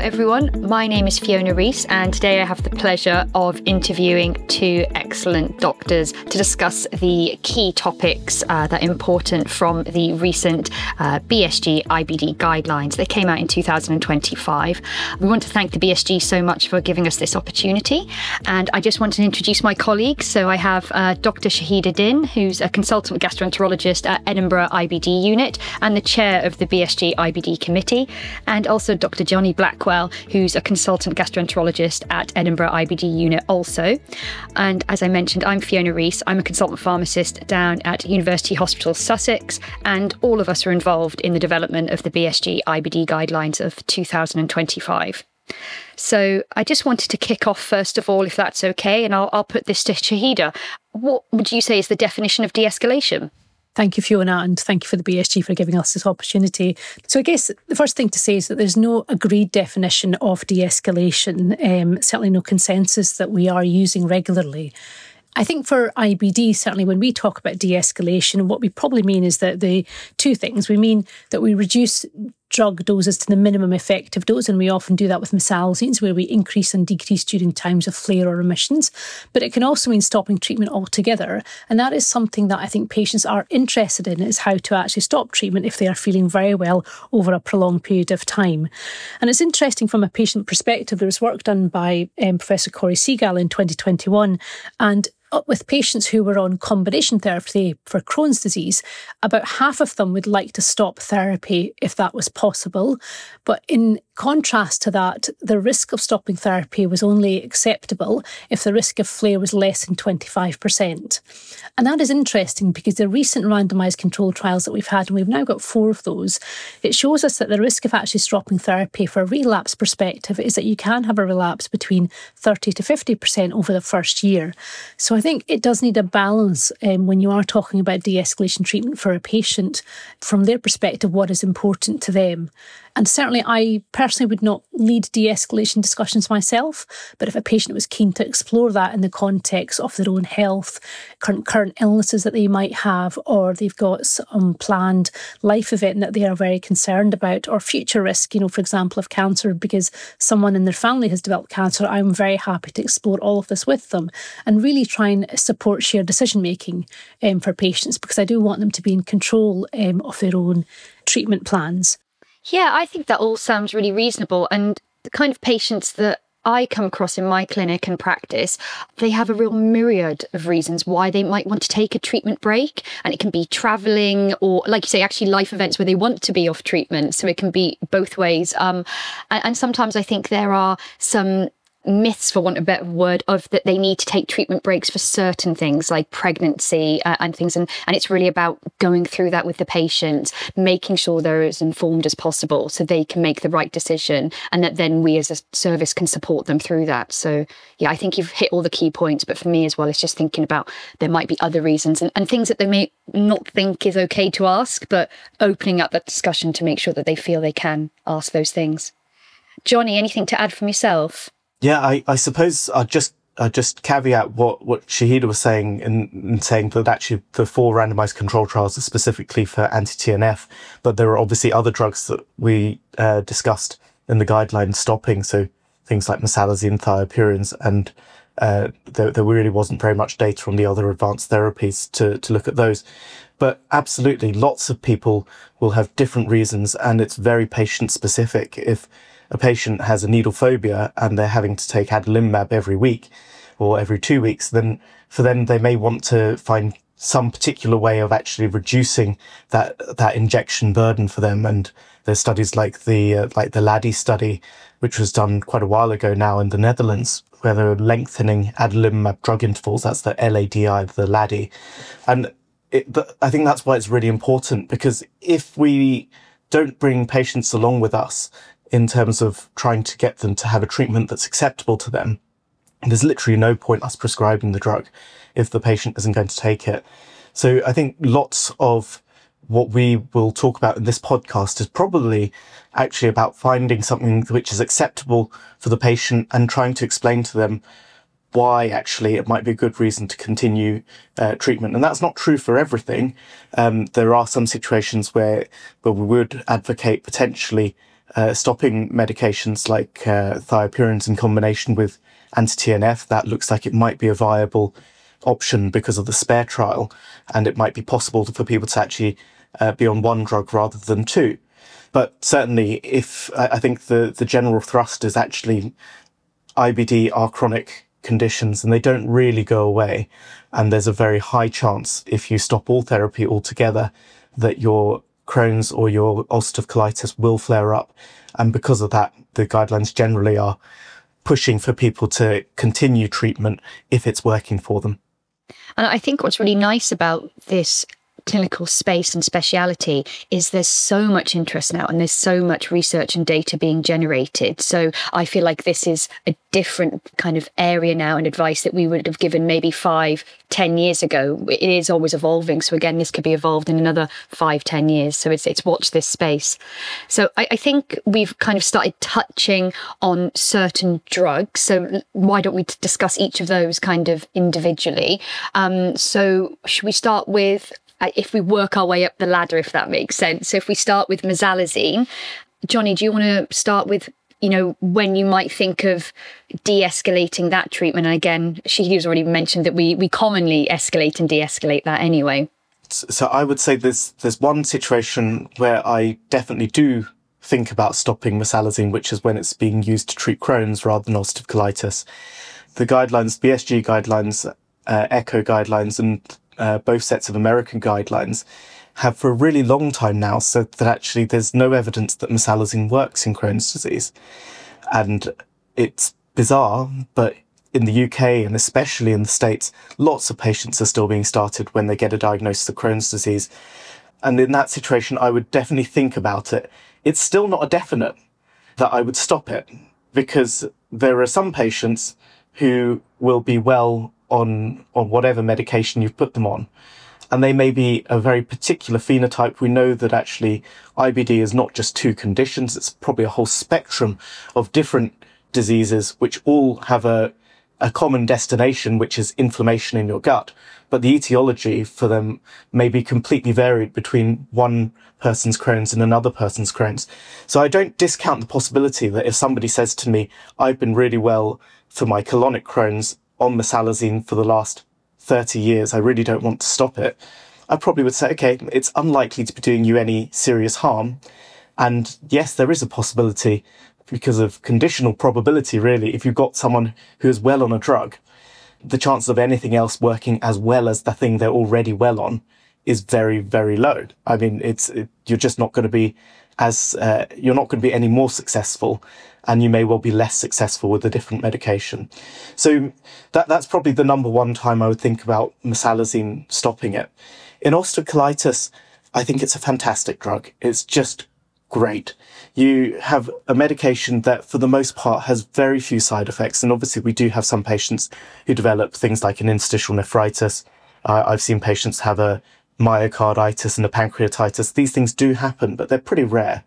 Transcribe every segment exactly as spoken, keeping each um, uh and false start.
everyone. My name is Fiona Rees, and today I have the pleasure of interviewing two excellent doctors to discuss the key topics uh, that are important from the recent uh, B S G I B D guidelines that came out in two thousand twenty-five. We want to thank the B S G so much for giving us this opportunity, and I just want to introduce my colleagues. So I have uh, Doctor Shahida Din, who's a consultant gastroenterologist at Edinburgh I B D unit and the chair of the B S G I B D committee, and also Doctor Johnny Blackwell, who's a consultant gastroenterologist at Edinburgh I B D unit also. And as I mentioned, I'm Fiona Rees. I'm a consultant pharmacist down at University Hospital Sussex, and all of us are involved in the development of the B S G I B D guidelines of two thousand twenty-five. So I just wanted to kick off first of all, if that's okay, and I'll, I'll put this to Shahida. What would you say is the definition of de-escalation? Thank you, Fiona, and thank you for the B S G for giving us this opportunity. So I guess the first thing to say is that there's no agreed definition of de-escalation, um, certainly no consensus that we are using regularly. I think for I B D, certainly when we talk about de-escalation, what we probably mean is that the two things. We mean that we reduce drug doses to the minimum effective dose, and we often do that with mesalazines, where we increase and decrease during times of flare or remissions. But it can also mean stopping treatment altogether, and that is something that I think patients are interested in, is how to actually stop treatment if they are feeling very well over a prolonged period of time. And it's interesting from a patient perspective. There was work done by um, Professor Corey Segal in twenty twenty-one, and with patients who were on combination therapy for Crohn's disease, about half of them would like to stop therapy if that was possible. But in contrast to that, the risk of stopping therapy was only acceptable if the risk of flare was less than twenty-five percent. And that is interesting because the recent randomised controlled trials that we've had, and we've now got four of those, it shows us that the risk of actually stopping therapy for a relapse perspective is that you can have a relapse between thirty to fifty percent over the first year. So I think it does need a balance um, when you are talking about de-escalation treatment for a patient, from their perspective, what is important to them. And certainly I personally would not lead de-escalation discussions myself, but if a patient was keen to explore that in the context of their own health, current, current illnesses that they might have, or they've got some planned life event that they are very concerned about, or future risk, you know, for example, of cancer because someone in their family has developed cancer, I'm very happy to explore all of this with them and really try and support shared decision-making um, for patients, because I do want them to be in control um, of their own treatment plans. Yeah, I think that all sounds really reasonable. And the kind of patients that I come across in my clinic and practice, they have a real myriad of reasons why they might want to take a treatment break. And it can be travelling or, like you say, actually life events where they want to be off treatment. So it can be both ways. Um, and, and sometimes I think there are some myths, for want of a better word, of that they need to take treatment breaks for certain things like pregnancy uh, and things. And, and it's really about going through that with the patient, making sure they're as informed as possible so they can make the right decision, and that then we as a service can support them through that. So yeah, I think you've hit all the key points. But for me as well, it's just thinking about there might be other reasons and, and things that they may not think is okay to ask, but opening up that discussion to make sure that they feel they can ask those things. Johnny, anything to add from yourself? Yeah, I, I suppose I'll just I'll just caveat what, what Shahida was saying in, in saying that actually the four randomised control trials are specifically for anti-T N F, but there are obviously other drugs that we uh, discussed in the guidelines stopping, so things like mesalazine, thiopurines, and uh, there, there really wasn't very much data on the other advanced therapies to, to look at those. But absolutely, lots of people will have different reasons, and it's very patient-specific. If a patient has a needle phobia and they're having to take adalimumab every week or every two weeks, then for them, they may want to find some particular way of actually reducing that that injection burden for them. And there's studies like the uh, like the LADI study, which was done quite a while ago now in the Netherlands, where they're lengthening adalimumab drug intervals. That's the L A D I, the LADI. And it, but I think that's why it's really important, because if we don't bring patients along with us in terms of trying to get them to have a treatment that's acceptable to them, there's literally no point us prescribing the drug if the patient isn't going to take it. So I think lots of what we will talk about in this podcast is probably actually about finding something which is acceptable for the patient and trying to explain to them why actually it might be a good reason to continue uh, treatment. And that's not true for everything. Um, there are some situations where, where we would advocate potentially uh, stopping medications like uh, thiopurines in combination with anti-T N F, that looks like it might be a viable option because of the SPARE trial, and it might be possible for people to actually uh, be on one drug rather than two. But certainly, if I think the, the general thrust is actually I B D are chronic conditions and they don't really go away. And there's a very high chance if you stop all therapy altogether that your Crohn's or your ulcerative colitis will flare up. And because of that, the guidelines generally are pushing for people to continue treatment if it's working for them. And I think what's really nice about this clinical space and speciality is there's so much interest now and there's so much research and data being generated. So I feel like this is a different kind of area now and advice that we would have given maybe five, ten years ago. It is always evolving. So again, this could be evolved in another five, ten years. So it's it's watch this space. So I, I think we've kind of started touching on certain drugs. So why don't we discuss each of those kind of individually? Um, so should we start with, if we work our way up the ladder, if that makes sense. So if we start with mesalazine, Johnny, do you want to start with, you know, when you might think of de-escalating that treatment? And again, Shahida's already mentioned that we we commonly escalate and de-escalate that anyway. So I would say there's there's one situation where I definitely do think about stopping mesalazine, which is when it's being used to treat Crohn's rather than ulcerative colitis. The guidelines, B S G guidelines, uh, ECHO guidelines, and Uh, both sets of American guidelines have for a really long time now said that actually there's no evidence that mesalazine works in Crohn's disease. And it's bizarre, but in the U K and especially in the States, lots of patients are still being started when they get a diagnosis of Crohn's disease. And in that situation, I would definitely think about it. It's still not a definite that I would stop it, because there are some patients who will be well on on whatever medication you've put them on, and they may be a very particular phenotype. We know that actually I B D is not just two conditions, it's probably a whole spectrum of different diseases which all have a, a common destination, which is inflammation in your gut, but the etiology for them may be completely varied between one person's Crohn's and another person's Crohn's. So I don't discount the possibility that if somebody says to me, I've been really well for my colonic Crohn's on mesalazine for the last thirty years, I really don't want to stop it, I probably would say, okay, it's unlikely to be doing you any serious harm. And yes, there is a possibility, because of conditional probability, really, if you've got someone who is well on a drug, the chances of anything else working as well as the thing they're already well on is very, very low. I mean, it's it, you're just not going to be as, uh, you're not going to be any more successful, and you may well be less successful with a different medication. So that that's probably the number one time I would think about mesalazine stopping it. In ulcerative colitis, I think it's a fantastic drug. It's just great. You have a medication that for the most part has very few side effects. And obviously we do have some patients who develop things like an interstitial nephritis. Uh, I've seen patients have a myocarditis and a pancreatitis. These things do happen, but they're pretty rare.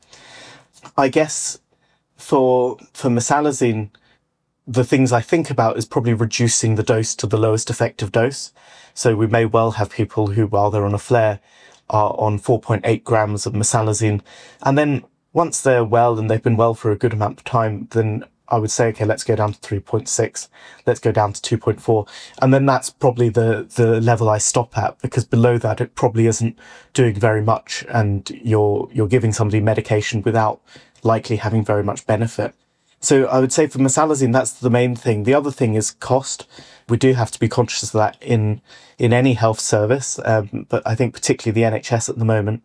I guess for for mesalazine, the things I think about is probably reducing the dose to the lowest effective dose. So we may well have people who, while they're on a flare, are on four point eight grams of mesalazine. And then once they're well and they've been well for a good amount of time, then I would say, okay, let's go down to three point six, let's go down to two point four. And then that's probably the, the level I stop at, because below that, it probably isn't doing very much. And you're, you're giving somebody medication without likely having very much benefit. So I would say for mesalazine, that's the main thing. The other thing is cost. We do have to be conscious of that in, in any health service, um, but I think particularly the N H S at the moment.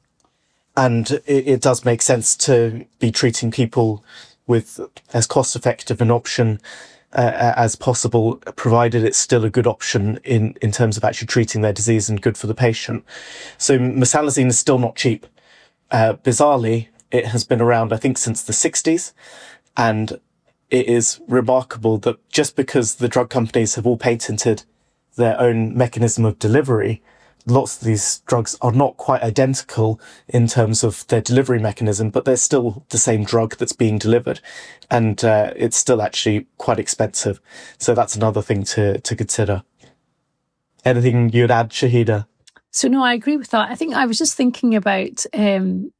And it, it does make sense to be treating people with as cost-effective an option uh, as possible, provided it's still a good option in, in terms of actually treating their disease and good for the patient. So mesalazine is still not cheap. Uh, bizarrely, it has been around, I think, since the sixties. And it is remarkable that just because the drug companies have all patented their own mechanism of delivery, lots of these drugs are not quite identical in terms of their delivery mechanism, but they're still the same drug that's being delivered. And uh, it's still actually quite expensive. So that's another thing to, to consider. Anything you'd add, Shahida? So no, I agree with that. I think I was just thinking about um,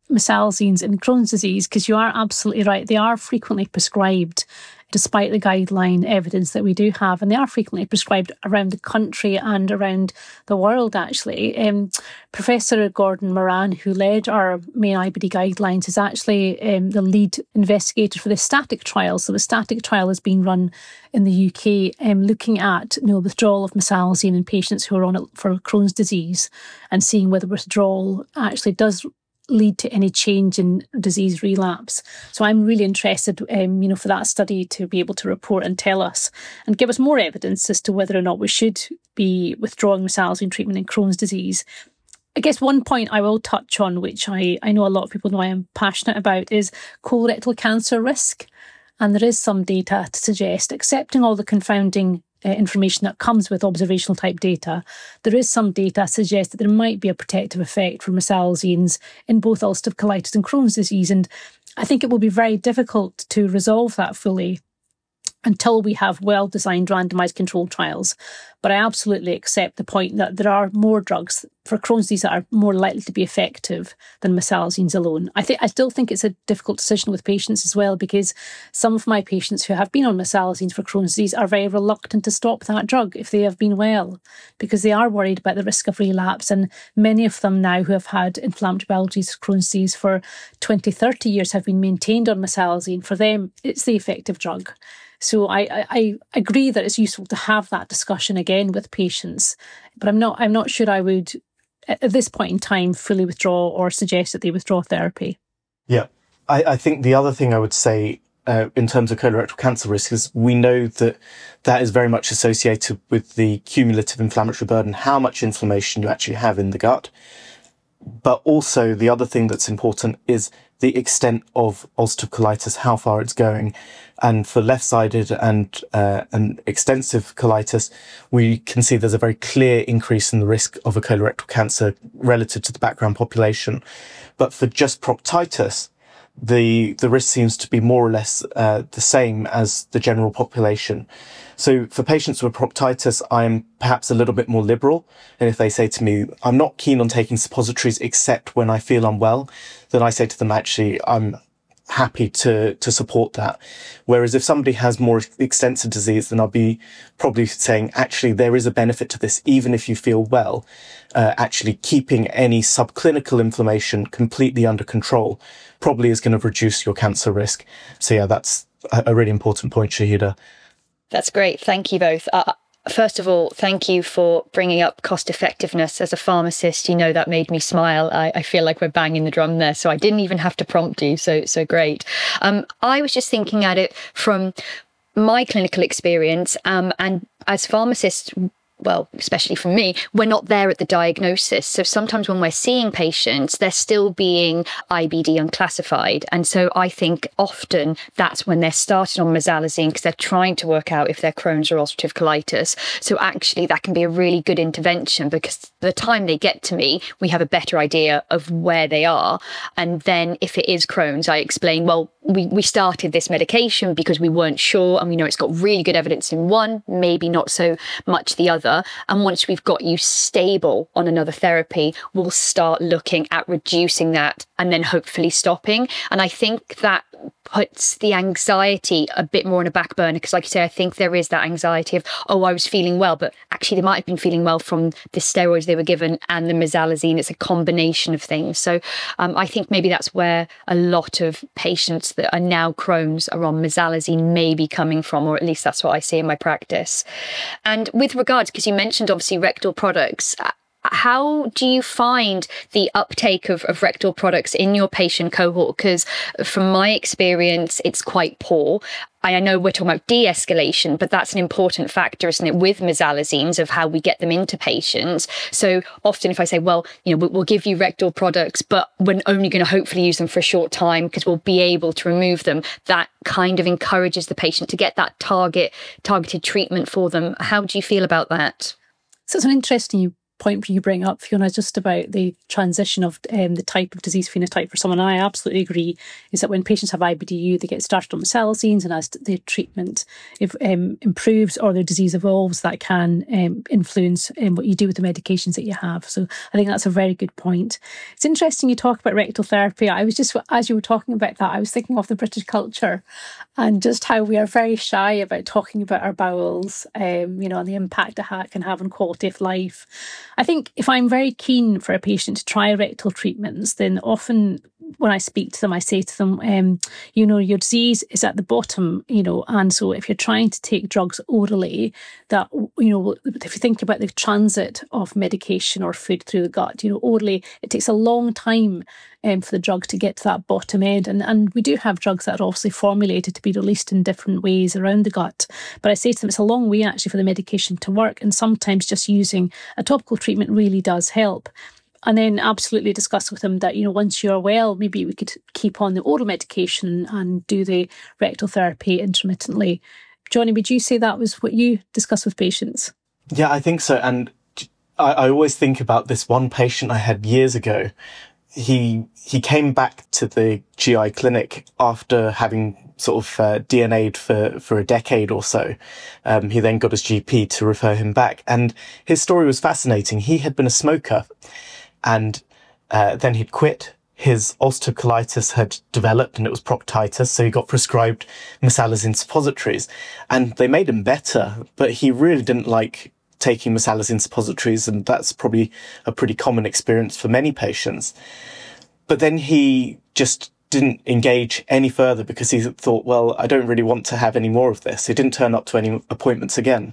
mesalazines in Crohn's disease, because you are absolutely right. They are frequently prescribed, despite the guideline evidence that we do have, and they are frequently prescribed around the country and around the world, actually. Um, Professor Gordon Moran, who led our main I B D guidelines, is actually um, the lead investigator for the STATIC trial. So the STATIC trial is being run in the U K, um, looking at you know, withdrawal of mesalazine in patients who are on it for Crohn's disease and seeing whether withdrawal actually does lead to any change in disease relapse. So I'm really interested, um, you know, for that study to be able to report and tell us and give us more evidence as to whether or not we should be withdrawing mesalazine treatment in Crohn's disease. I guess one point I will touch on, which I, I know a lot of people know I am passionate about, is colorectal cancer risk. And there is some data to suggest, accepting all the confounding Uh, information that comes with observational type data, there is some data to suggest that there might be a protective effect for mesalazines in both ulcerative colitis and Crohn's disease. And I think it will be very difficult to resolve that fully until we have well-designed randomised controlled trials. But I absolutely accept the point that there are more drugs for Crohn's disease that are more likely to be effective than mesalazines alone. I think I still think it's a difficult decision with patients as well, because some of my patients who have been on mesalazines for Crohn's disease are very reluctant to stop that drug if they have been well, because they are worried about the risk of relapse. And many of them now who have had inflammatory bowel disease, Crohn's disease for twenty, thirty years have been maintained on mesalazine. For them, it's the effective drug. So I, I, I agree that it's useful to have that discussion again with patients, but I'm not I'm not sure I would, at this point in time, fully withdraw or suggest that they withdraw therapy. Yeah, I, I think the other thing I would say uh, in terms of colorectal cancer risk is we know that that is very much associated with the cumulative inflammatory burden, how much inflammation you actually have in the gut. But also the other thing that's important is the extent of ulcerative colitis, how far it's going. And for left-sided and uh, and extensive colitis, we can see there's a very clear increase in the risk of a colorectal cancer relative to the background population. But for just proctitis, the the risk seems to be more or less uh, the same as the general population. So for patients with proctitis, I'm perhaps a little bit more liberal. And if they say to me, I'm not keen on taking suppositories except when I feel unwell, then I say to them, actually, I'm happy to to support that. Whereas if somebody has more extensive disease, then I'll be probably saying, actually, there is a benefit to this, even if you feel well. Uh, actually keeping any subclinical inflammation completely under control probably is going to reduce your cancer risk. So yeah, that's a, a really important point, Shahida. That's great. Thank you both. Uh, first of all, thank you for bringing up cost effectiveness. As a pharmacist, you know, that made me smile. I, I feel like we're banging the drum there. So I didn't even have to prompt you. So, so great. Um, I was just thinking at it from my clinical experience, um, and as pharmacists, well, especially for me, we're not there at the diagnosis. So sometimes when we're seeing patients, they're still being I B D unclassified. And so I think often that's when they're started on mesalazine because they're trying to work out if they're Crohn's or ulcerative colitis. So actually that can be a really good intervention because the time they get to me, we have a better idea of where they are. And then if it is Crohn's, I explain, well, we, we started this medication because we weren't sure, and we know it's got really good evidence in one, maybe not so much the other. And once we've got you stable on another therapy, we'll start looking at reducing that and then hopefully stopping. And I think that puts the anxiety a bit more on a back burner because, like you say, I think there is that anxiety of, oh, I was feeling well, but actually they might have been feeling well from the steroids they were given and the mesalazine. It's a combination of things. So um, I think maybe that's where a lot of patients that are now Crohn's are on mesalazine may be coming from, or at least that's what I see in my practice. And with regards, because you mentioned obviously rectal products, how do you find the uptake of, of rectal products in your patient cohort? Because from my experience, it's quite poor. I know we're talking about de-escalation, but that's an important factor, isn't it, with mesalazines of how we get them into patients. So often if I say, well, you know, we'll give you rectal products, but we're only going to hopefully use them for a short time because we'll be able to remove them, that kind of encourages the patient to get that target targeted treatment for them. How do you feel about that? So it's an interesting point you bring up, Fiona, just about the transition of um, the type of disease phenotype for someone. I absolutely agree, is that when patients have I B D U, they get started on mesalazines, and as their treatment if, um, improves or their disease evolves, that can um, influence um, what you do with the medications that you have. So I think that's a very good point. It's interesting you talk about rectal therapy. I was just, as you were talking about that, I was thinking of the British culture and just how we are very shy about talking about our bowels, um, you know, and the impact it can have on quality of life. I think if I'm very keen for a patient to try rectal treatments, then often when I speak to them, I say to them, um, you know, your disease is at the bottom, you know, and so if you're trying to take drugs orally, that, you know, if you think about the transit of medication or food through the gut, you know, orally, it takes a long time um, for the drug to get to that bottom end. And, and we do have drugs that are obviously formulated to be released in different ways around the gut. But I say to them, it's a long way actually for the medication to work. And sometimes just using a topical treatment really does help. And then absolutely discuss with them that, you know, once you're well, maybe we could keep on the oral medication and do the rectal therapy intermittently. Johnny, would you say that was what you discuss with patients? Yeah, I think so. And I, I always think about this one patient I had years ago. He he came back to the G I clinic after having sort of uh, D N A'd for, for a decade or so. Um, he then got his G P to refer him back. And his story was fascinating. He had been a smoker. And uh, then he'd quit. His ulcerative colitis had developed and it was proctitis, so he got prescribed mesalazine suppositories. And they made him better, but he really didn't like taking mesalazine suppositories, and that's probably a pretty common experience for many patients. But then he just didn't engage any further because he thought, well, I don't really want to have any more of this. He didn't turn up to any appointments again.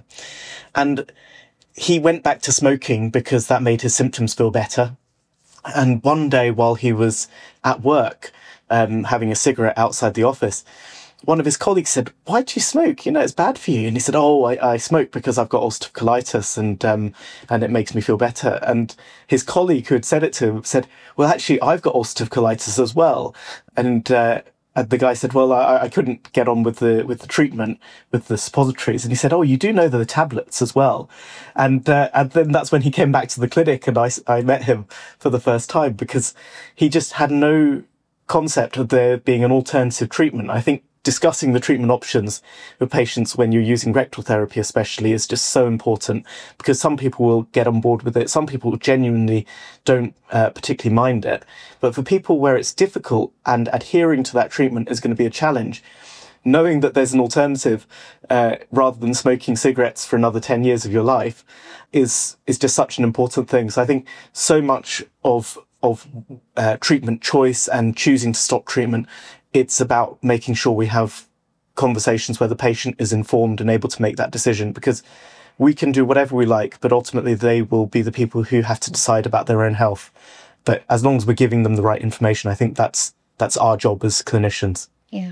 And he went back to smoking because that made his symptoms feel better. And one day while he was at work, um, having a cigarette outside the office, one of his colleagues said, why do you smoke? You know, it's bad for you. And he said, oh, I, I smoke because I've got ulcerative colitis and um, and it makes me feel better. And his colleague who had said it to him said, well, actually, I've got ulcerative colitis as well. And uh, And the guy said, well, I, I couldn't get on with the with the treatment, with the suppositories. And he said, oh, you do know the tablets as well. And uh, and then that's when he came back to the clinic and I, I met him for the first time because he just had no concept of there being an alternative treatment. I think discussing the treatment options with patients when you're using rectal therapy especially is just so important because some people will get on board with it. Some people genuinely don't uh, particularly mind it. But for people where it's difficult and adhering to that treatment is going to be a challenge, knowing that there's an alternative uh, rather than smoking cigarettes for another ten years of your life is is just such an important thing. So I think so much of of uh, treatment choice and choosing to stop treatment, it's about making sure we have conversations where the patient is informed and able to make that decision, because we can do whatever we like, but ultimately they will be the people who have to decide about their own health. But as long as we're giving them the right information, I think that's that's our job as clinicians. Yeah.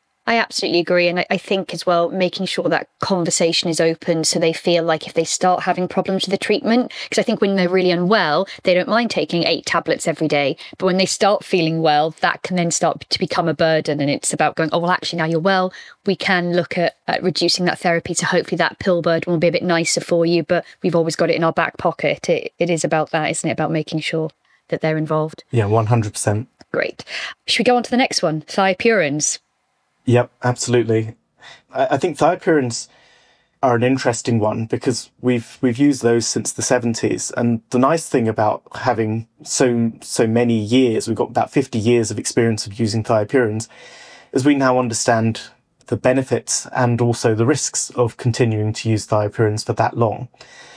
I absolutely agree. And I, I think as well, making sure that conversation is open so they feel like if they start having problems with the treatment, because I think when they're really unwell, they don't mind taking eight tablets every day. But when they start feeling well, that can then start to become a burden. And it's about going, oh, well, actually, now you're well, we can look at, at reducing that therapy. So hopefully that pill burden will be a bit nicer for you. But we've always got it in our back pocket. It, it is about that, isn't it? About making sure that they're involved. Yeah, one hundred percent. Great. Should we go on to the next one? Thiopurins. Yep, absolutely. I, I think thiopurins are an interesting one because we've we've used those since the seventies. And the nice thing about having so so many years, we've got about fifty years of experience of using thiopurins, is we now understand the benefits and also the risks of continuing to use thiopurins for that long.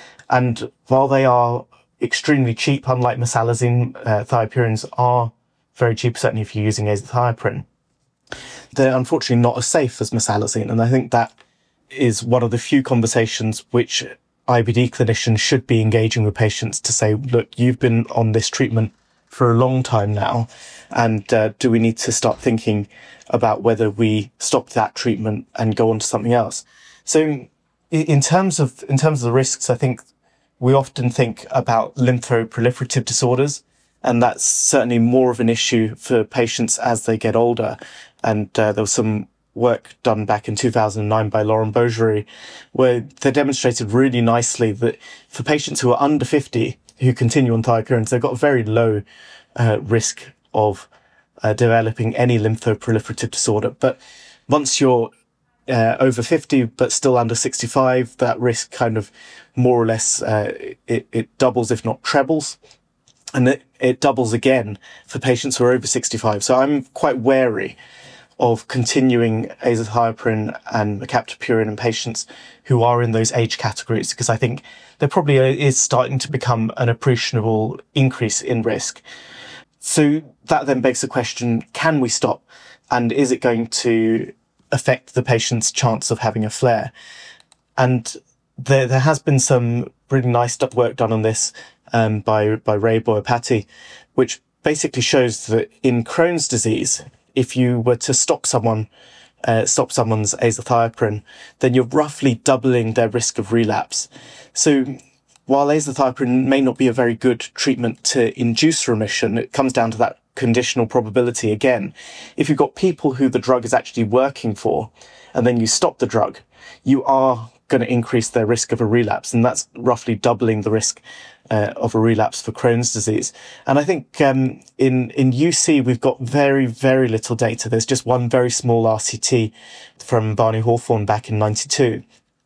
And while they are extremely cheap, unlike mesalazine, uh, thiopurins are very cheap, certainly if you're using azathioprine. They're unfortunately not as safe as mesalazine, and I think that is one of the few conversations which I B D clinicians should be engaging with patients to say, look, you've been on this treatment for a long time now, and uh, do we need to start thinking about whether we stop that treatment and go on to something else? So in terms of in terms of the risks, I think we often think about lymphoproliferative disorders, and that's certainly more of an issue for patients as they get older. And uh, there was some work done back in two thousand nine by Laurent Beaugerie, where they demonstrated really nicely that for patients who are under fifty who continue on thiopurines, they've got a very low uh, risk of uh, developing any lymphoproliferative disorder. But once you're uh, over fifty but still under sixty-five, that risk kind of more or less uh, it, it doubles, if not trebles. And it, it doubles again for patients who are over sixty-five. So I'm quite wary of continuing azathioprine and captopril in patients who are in those age categories, because I think there probably is starting to become an appreciable increase in risk. So that then begs the question, can we stop? And is it going to affect the patient's chance of having a flare? And there, there has been some really nice work done on this um, by, by Ray Boyapati, which basically shows that in Crohn's disease, if you were to stop someone, uh, stop someone's azathioprine, then you're roughly doubling their risk of relapse. So while azathioprine may not be a very good treatment to induce remission, it comes down to that conditional probability again. If you've got people who the drug is actually working for, and then you stop the drug, you are going to increase their risk of a relapse, and that's roughly doubling the risk uh, of a relapse for Crohn's disease. And I think um, in in U C we've got very very little data. There's just one very small R C T from Barney Hawthorne back in ninety-two,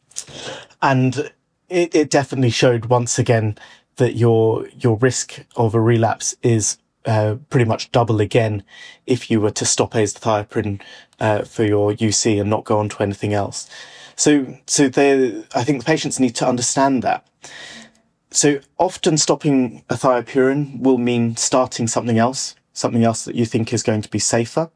and it, it definitely showed once again that your your risk of a relapse is uh, pretty much double again if you were to stop azathioprine uh, for your U C and not go on to anything else. So, so they, I think the patients need to understand that. So often stopping a thiopurine will mean starting something else, something else that you think is going to be safer.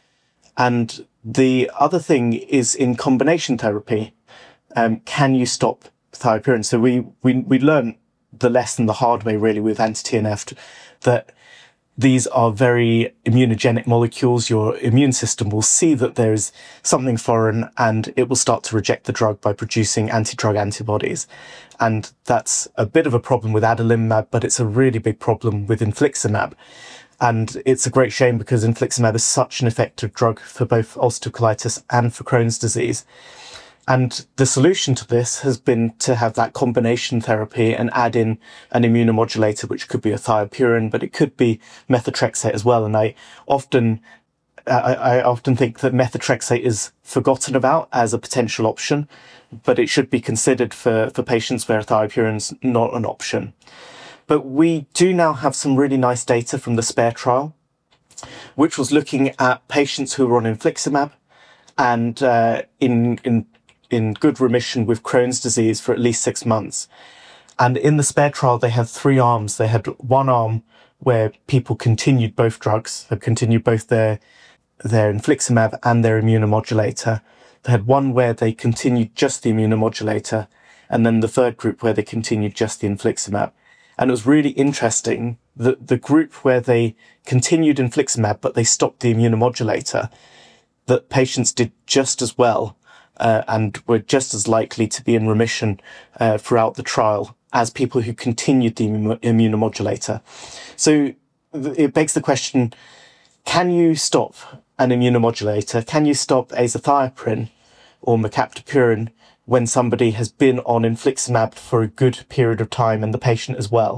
And the other thing is in combination therapy, um, can you stop thiopurine? So we, we, we learned the lesson the hard way really with anti-T N F, that these are very immunogenic molecules. Your immune system will see that there is something foreign and it will start to reject the drug by producing anti-drug antibodies. And that's a bit of a problem with adalimumab, but it's a really big problem with infliximab. And it's a great shame because infliximab is such an effective drug for both ulcerative colitis and for Crohn's disease. And the solution to this has been to have that combination therapy and add in an immunomodulator, which could be a thiopurine, but it could be methotrexate as well. And I often, I, I often think that methotrexate is forgotten about as a potential option, but it should be considered for, for patients where thiopurine's not an option. But we do now have some really nice data from the SPARE trial, which was looking at patients who were on infliximab and uh, in, in in good remission with Crohn's disease for at least six months. And in the SPARE trial, they had three arms. They had one arm where people continued both drugs, they continued both their, their infliximab and their immunomodulator. They had one where they continued just the immunomodulator, and then the third group where they continued just the infliximab. And it was really interesting that the group where they continued infliximab, but they stopped the immunomodulator, that patients did just as well Uh, and were just as likely to be in remission uh, throughout the trial as people who continued the immun- immunomodulator. So th- it begs the question, can you stop an immunomodulator? Can you stop azathioprine or mercaptopurine when somebody has been on infliximab for a good period of time and the patient as well?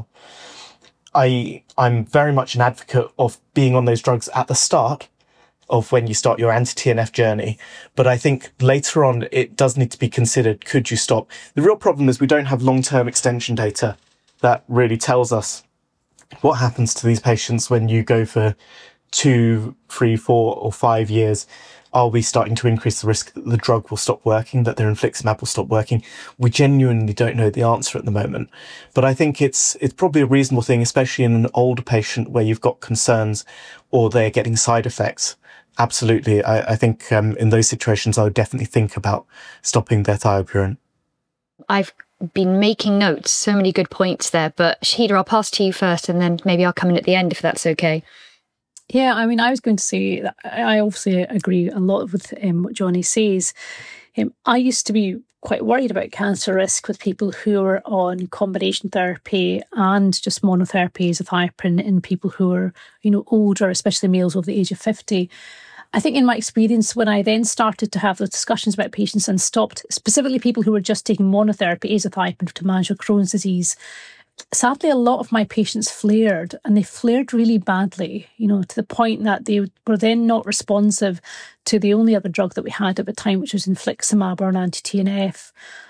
I, I'm very much an advocate of being on those drugs at the start of when you start your anti-T N F journey. But I think later on, it does need to be considered, could you stop? The real problem is we don't have long-term extension data that really tells us what happens to these patients when you go for two, three, four, or five years. Are we starting to increase the risk that the drug will stop working, that their infliximab will stop working? We genuinely don't know the answer at the moment. But I think it's it's probably a reasonable thing, especially in an older patient where you've got concerns or they're getting side effects. Absolutely. I, I think um, in those situations, I would definitely think about stopping their thiopurine. I've been making notes, so many good points there, but Shahida, I'll pass to you first and then maybe I'll come in at the end if that's okay. Yeah, I mean, I was going to say that I obviously agree a lot with um, what Johnny says. Um, I used to be quite worried about cancer risk with people who are on combination therapy and just monotherapy azathioprine in people who are, you know, older, especially males over the age of fifty. I think in my experience, when I then started to have those discussions about patients and stopped, specifically people who were just taking monotherapy azathioprine to manage their Crohn's disease, sadly, a lot of my patients flared, and they flared really badly, you know, to the point that they were then not responsive to the only other drug that we had at the time, which was infliximab or an anti-T N F.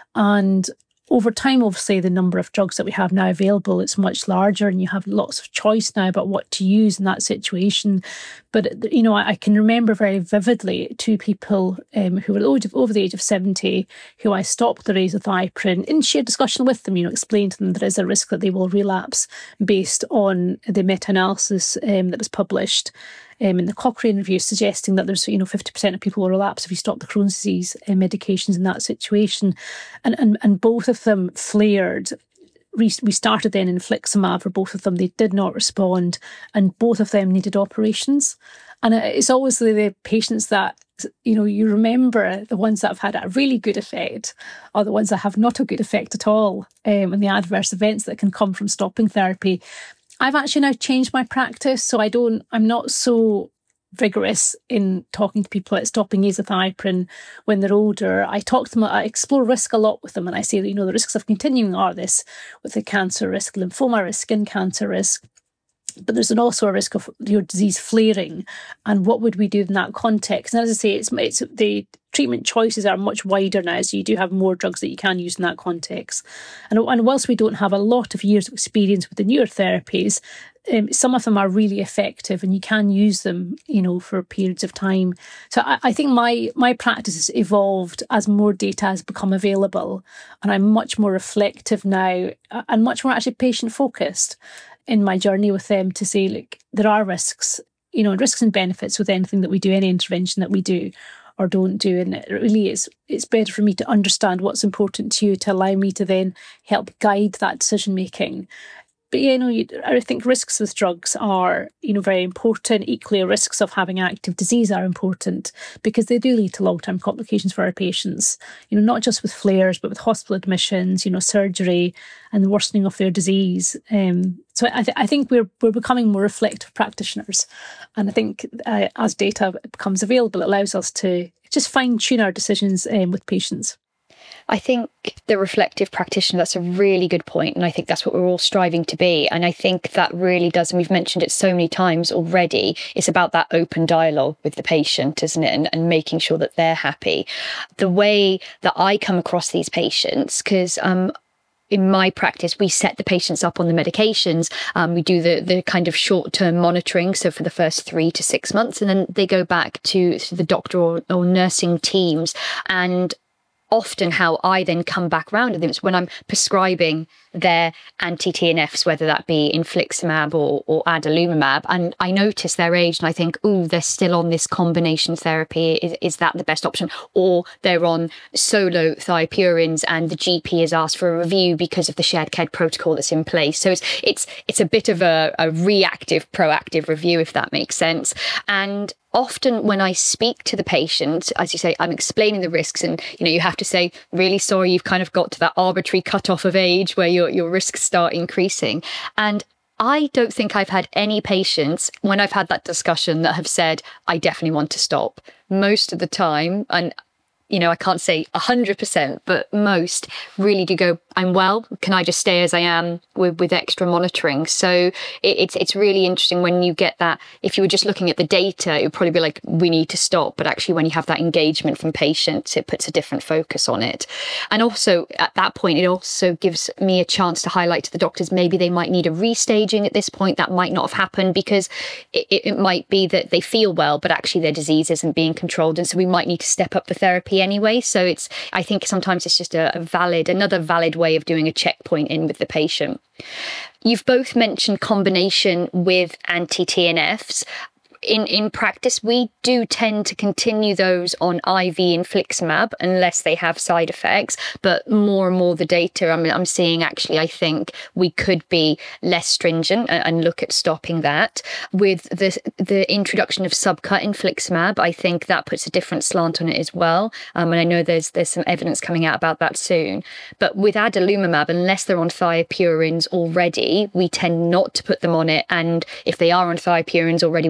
And over time, obviously, the number of drugs that we have now available, it's much larger, and you have lots of choice now about what to use in that situation. But, you know, I, I can remember very vividly two people um, who were over, over the age of seventy who I stopped their azathioprine in sheer discussion with them, you know, explained to them there is a risk that they will relapse based on the meta-analysis um, that was published Um, in the Cochrane review, suggesting that there's, you know, fifty percent of people will relapse if you stop the Crohn's disease uh, medications in that situation. And, and and both of them flared. We, we started then infliximab for both of them. They did not respond, and both of them needed operations. And it's always the, the patients that, you know, you remember the ones that have had a really good effect or the ones that have not a good effect at all, um, and the adverse events that can come from stopping therapy. I've actually now changed my practice, so I don't, I'm not so vigorous in talking to people about stopping azathioprine when they're older. I talk to them, I explore risk a lot with them, and I say, you know, the risks of continuing are this, with the cancer risk, lymphoma risk, skin cancer risk. But there's an also a risk of your disease flaring, and what would we do in that context? And as I say, it's, it's the treatment choices are much wider now, so you do have more drugs that you can use in that context. And, and whilst we don't have a lot of years of experience with the newer therapies, um, some of them are really effective, and you can use them, you know, for periods of time. So I, I think my my practice has evolved as more data has become available, and I'm much more reflective now and much more actually patient focused in my journey with them to say, look, there are risks, you know, risks and benefits with anything that we do, any intervention that we do or don't do. And it really is, it's better for me to understand what's important to you to allow me to then help guide that decision making. But, you know, you, I think risks with drugs are, you know, very important. Equally, risks of having active disease are important because they do lead to long-term complications for our patients, you know, not just with flares, but with hospital admissions, you know, surgery and the worsening of their disease. Um, so I, th- I think we're we're becoming more reflective practitioners. And I think uh, as data becomes available, it allows us to just fine-tune our decisions um, with patients. I think the reflective practitioner, that's a really good point. And I think that's what we're all striving to be. And I think that really does, and we've mentioned it so many times already, it's about that open dialogue with the patient, isn't it? And, and making sure that they're happy. The way that I come across these patients, because um, in my practice, we set the patients up on the medications. Um, we do the the kind of short-term monitoring, so for the first three to six months, and then they go back to, to the doctor or, or nursing teams. And often how I then come back around to them is when I'm prescribing their anti-T N Fs, whether that be infliximab or, or adalimumab, and I notice their age and I think, oh, they're still on this combination therapy. Is, is that the best option? Or they're on solo thiopurines and the G P has asked for a review because of the shared care protocol that's in place. So it's it's it's a bit of a, a reactive, proactive review, if that makes sense. And often when I speak to the patient, as you say, I'm explaining the risks, and you know, you have to say, really sorry, you've kind of got to that arbitrary cutoff of age where your, your risks start increasing. And I don't think I've had any patients when I've had that discussion that have said, I definitely want to stop. Most of the time, and you know, I can't say one hundred percent, but most really do go, I'm well, can I just stay as I am with, with extra monitoring? So it, it's it's really interesting when you get that. If you were just looking at the data, it would probably be like, we need to stop. But actually, when you have that engagement from patients, it puts a different focus on it. And also at that point, it also gives me a chance to highlight to the doctors, maybe they might need a restaging at this point. That might not have happened because it, it might be that they feel well, but actually their disease isn't being controlled. And so we might need to step up the therapy anyway. So it's, I think sometimes it's just a, a valid, another valid way of doing a checkpoint in with the patient. You've both mentioned combination with anti-T N Fs. In, in practice, we do tend to continue those on I V infliximab unless they have side effects. But more and more the data I'm, I'm seeing, actually, I think we could be less stringent and, and look at stopping that. With the the introduction of subcut infliximab, I think that puts a different slant on it as well. Um, and I know there's there's some evidence coming out about that soon. But with adalimumab, unless they're on thiopurines already, we tend not to put them on it. And if they are on thiopurines already, we, we tend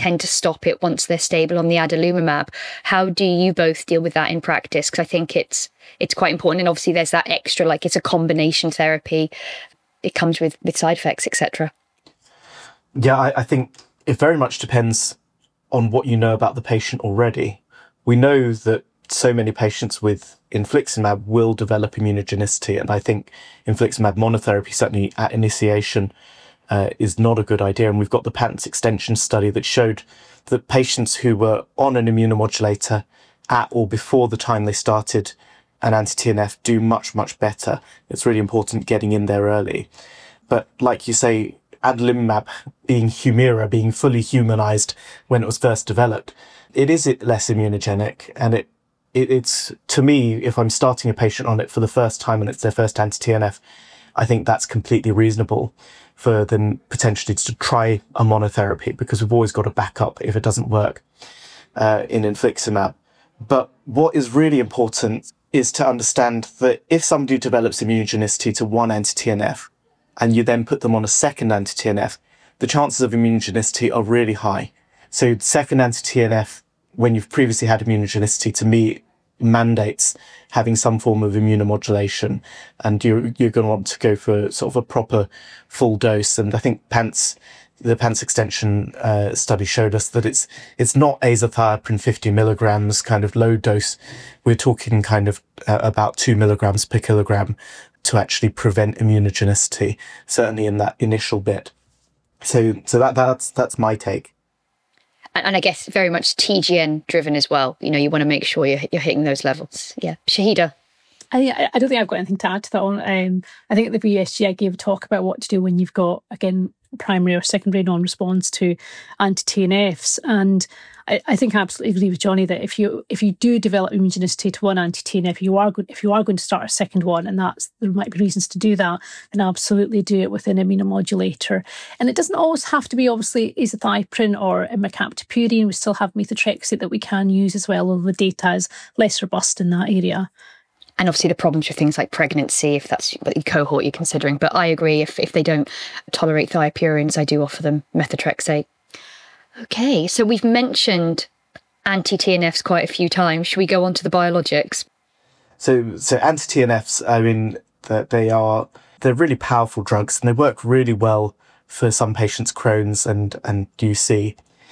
tend to stop it once they're stable on the adalimumab. How do you both deal with that in practice? Because I think it's it's quite important. And obviously there's that extra, like it's a combination therapy. It comes with, with side effects, et cetera. Yeah, I, I think it very much depends on what you know about the patient already. We know that so many patients with infliximab will develop immunogenicity, and I think infliximab monotherapy, certainly at initiation, uh, is not a good idea. And we've got the patents extension study that showed that patients who were on an immunomodulator at or before the time they started an anti-T N F do much, much better. It's really important getting in there early. But like you say, adalimumab being Humira, being fully humanized when it was first developed, it is less immunogenic. And it, it it's, to me, if I'm starting a patient on it for the first time and it's their first anti-T N F, I think that's completely reasonable for them potentially to try a monotherapy, because we've always got a backup if it doesn't work uh, in infliximab. But what is really important is to understand that if somebody develops immunogenicity to one anti-T N F and you then put them on a second anti-T N F, the chances of immunogenicity are really high. So second anti-T N F, when you've previously had immunogenicity, to me, mandates having some form of immunomodulation, and you're, you're going to want to go for sort of a proper full dose. And I think PANTS, the PANTS extension uh, study showed us that it's it's not azathioprine fifty milligrams kind of low dose. We're talking kind of uh, about two milligrams per kilogram to actually prevent immunogenicity, certainly in that initial bit. So so that that's that's my take. And I guess very much T G N driven as well. You know, you want to make sure you're, you're hitting those levels. Yeah. Shahida? I, I don't think I've got anything to add to that one. Um, I think at the B S G I gave a talk about what to do when you've got, again, primary or secondary non-response to anti-T N Fs. And I, I think I absolutely agree with Johnny that if you if you do develop immunogenicity to one anti-T N F, you are good, if you are going to start a second one, and that's there might be reasons to do that, then absolutely do it with an immunomodulator. And it doesn't always have to be obviously azathioprine or imacaptopurine. We still have methotrexate that we can use as well, although the data is less robust in that area. And obviously the problems with things like pregnancy, if that's the cohort you're considering. But I agree, if, if they don't tolerate thiopurines, I do offer them methotrexate. Okay, so we've mentioned anti-T N Fs quite a few times. Should we go on to the biologics? So so anti-T N Fs, I mean, they are, they're really powerful drugs, and they work really well for some patients' Crohn's and, and U C.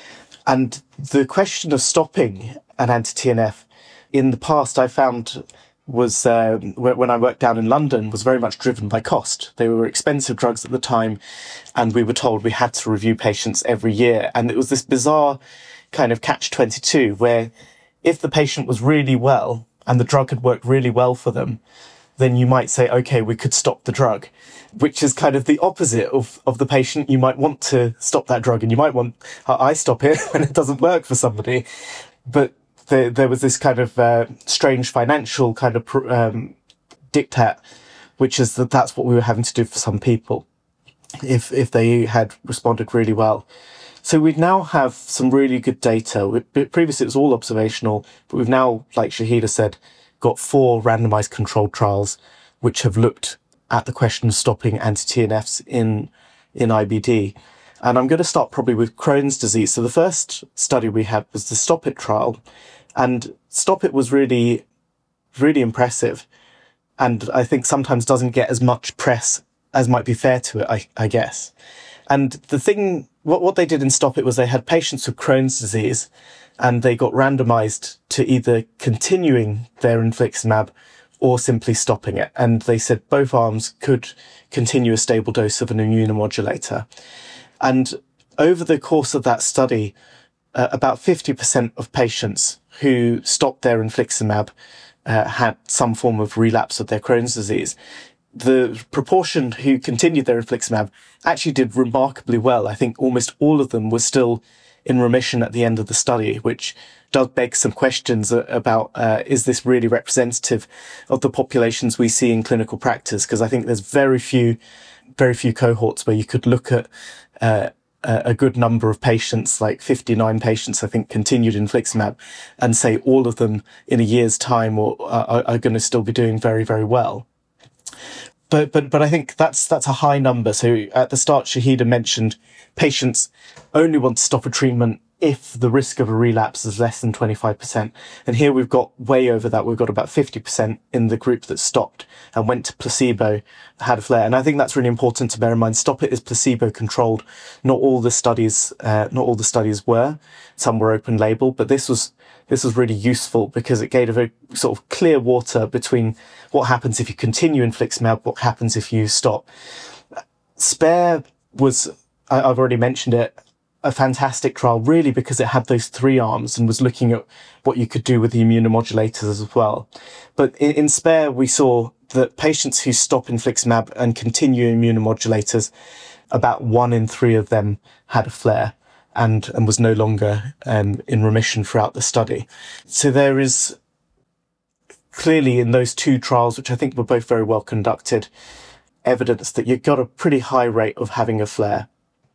And the question of stopping an anti-T N F, in the past I found was uh, when I worked down in London, was very much driven by cost. They were expensive drugs at the time, and we were told we had to review patients every year. And it was this bizarre kind of catch twenty-two where if the patient was really well and the drug had worked really well for them, then you might say, okay, we could stop the drug, which is kind of the opposite of, of the patient. You might want to stop that drug, and you might want, I stop it when it doesn't work for somebody. But There, there was this kind of uh, strange financial kind of um, diktat, which is that that's what we were having to do for some people if if they had responded really well. So we now have some really good data. We, previously it was all observational, but we've now, like Shahida said, got four randomized controlled trials which have looked at the question of stopping anti-T N Fs in, in I B D. And I'm going to start probably with Crohn's disease. So the first study we had was the STOP IT trial. And STOP IT was really, really impressive. And I think sometimes doesn't get as much press as might be fair to it, I, I guess. And the thing, what, what they did in STOP IT was they had patients with Crohn's disease, and they got randomized to either continuing their infliximab or simply stopping it. And they said both arms could continue a stable dose of an immunomodulator. And over the course of that study, uh, about fifty percent of patients who stopped their infliximab uh, had some form of relapse of their Crohn's disease. The proportion who continued their infliximab actually did remarkably well. I think almost all of them were still in remission at the end of the study, which does beg some questions about, uh, is this really representative of the populations we see in clinical practice? Because I think there's very few, very few cohorts where you could look at uh, a good number of patients, like fifty-nine patients, I think, continued infliximab, and say all of them in a year's time or are, are going to still be doing very, very well. But but but I think that's that's a high number. So at the start, Shahida mentioned patients only want to stop a treatment if the risk of a relapse is less than twenty-five percent. And here we've got way over that. We've got about fifty percent in the group that stopped and went to placebo, had a flare. And I think that's really important to bear in mind. STOP-IT is placebo controlled. Not all the studies, uh, not all the studies were. Some were open label, but this was, this was really useful because it gave a very sort of clear water between what happens if you continue infliximab, what happens if you stop. SPARE was, I, I've already mentioned it, a fantastic trial, really, because it had those three arms and was looking at what you could do with the immunomodulators as well. But in, in SPARE, we saw that patients who stop infliximab and continue immunomodulators, about one in three of them had a flare and, and was no longer um, in remission throughout the study. So there is clearly in those two trials, which I think were both very well conducted, evidence that you've got a pretty high rate of having a flare.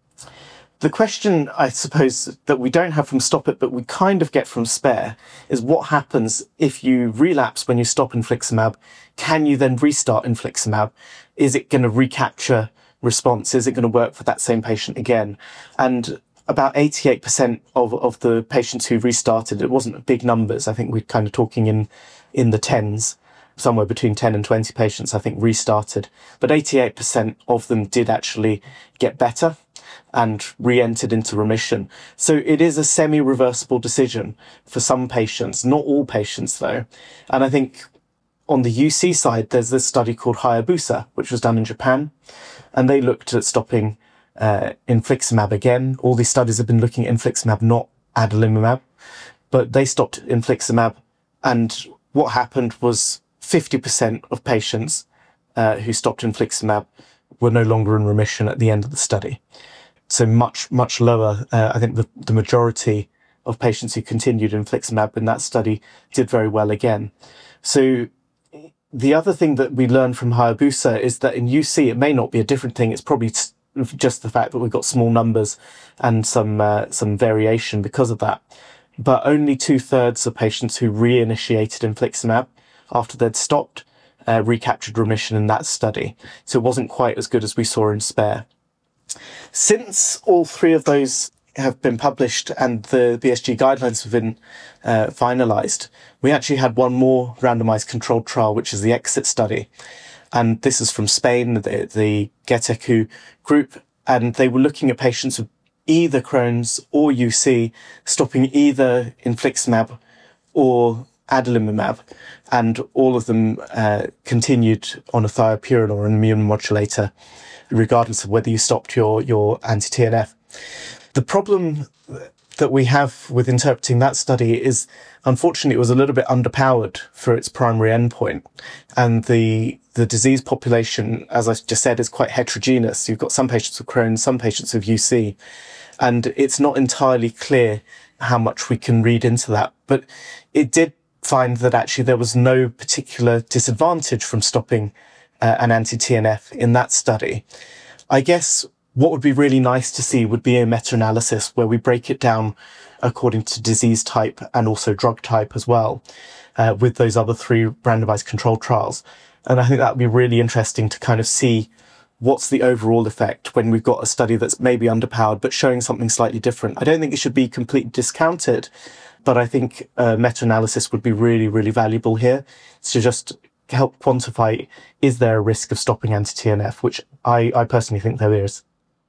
The question, I suppose, that we don't have from STOP-IT, but we kind of get from SPARE, is what happens if you relapse when you stop infliximab? Can you then restart infliximab? Is it going to recapture response? Is it going to work for that same patient again? And about eighty-eight percent of, of the patients who restarted, it wasn't big numbers. I think we're kind of talking in, in the tens, somewhere between ten and twenty patients, I think, restarted. But eighty-eight percent of them did actually get better and re-entered into remission. So it is a semi-reversible decision for some patients, not all patients though. And I think on the U C side, there's this study called Hayabusa, which was done in Japan, and they looked at stopping uh, infliximab again. All these studies have been looking at infliximab, not adalimumab, but they stopped infliximab, and what happened was fifty percent of patients uh, who stopped infliximab were no longer in remission at the end of the study. So much, much lower. Uh, I think the, the majority of patients who continued infliximab in that study did very well again. So the other thing that we learned from Hayabusa is that in U C, it may not be a different thing. It's probably just the fact that we've got small numbers and some, uh, some variation because of that. But only two thirds of patients who reinitiated infliximab after they'd stopped uh, recaptured remission in that study. So it wasn't quite as good as we saw in SPARE. Since all three of those have been published and the B S G guidelines have been uh, finalised, we actually had one more randomised controlled trial, which is the EXIT study. And this is from Spain, the, the GETECU group, and they were looking at patients with either Crohn's or U C, stopping either infliximab or adalimumab, and all of them uh, continued on a thiopurine or an immune modulator, regardless of whether you stopped your, your anti-T N F. The problem that we have with interpreting that study is, unfortunately, it was a little bit underpowered for its primary endpoint. And the the disease population, as I just said, is quite heterogeneous. You've got some patients with Crohn's, some patients with U C, and it's not entirely clear how much we can read into that. But it did find that actually there was no particular disadvantage from stopping uh, an anti-T N F in that study. I guess what would be really nice to see would be a meta-analysis where we break it down according to disease type and also drug type as well, uh, with those other three randomized controlled trials. And I think that would be really interesting to kind of see what's the overall effect when we've got a study that's maybe underpowered but showing something slightly different. I don't think it should be completely discounted, but I think a meta-analysis would be really, really valuable here to just help quantify, is there a risk of stopping anti-T N F, which I, I personally think there is.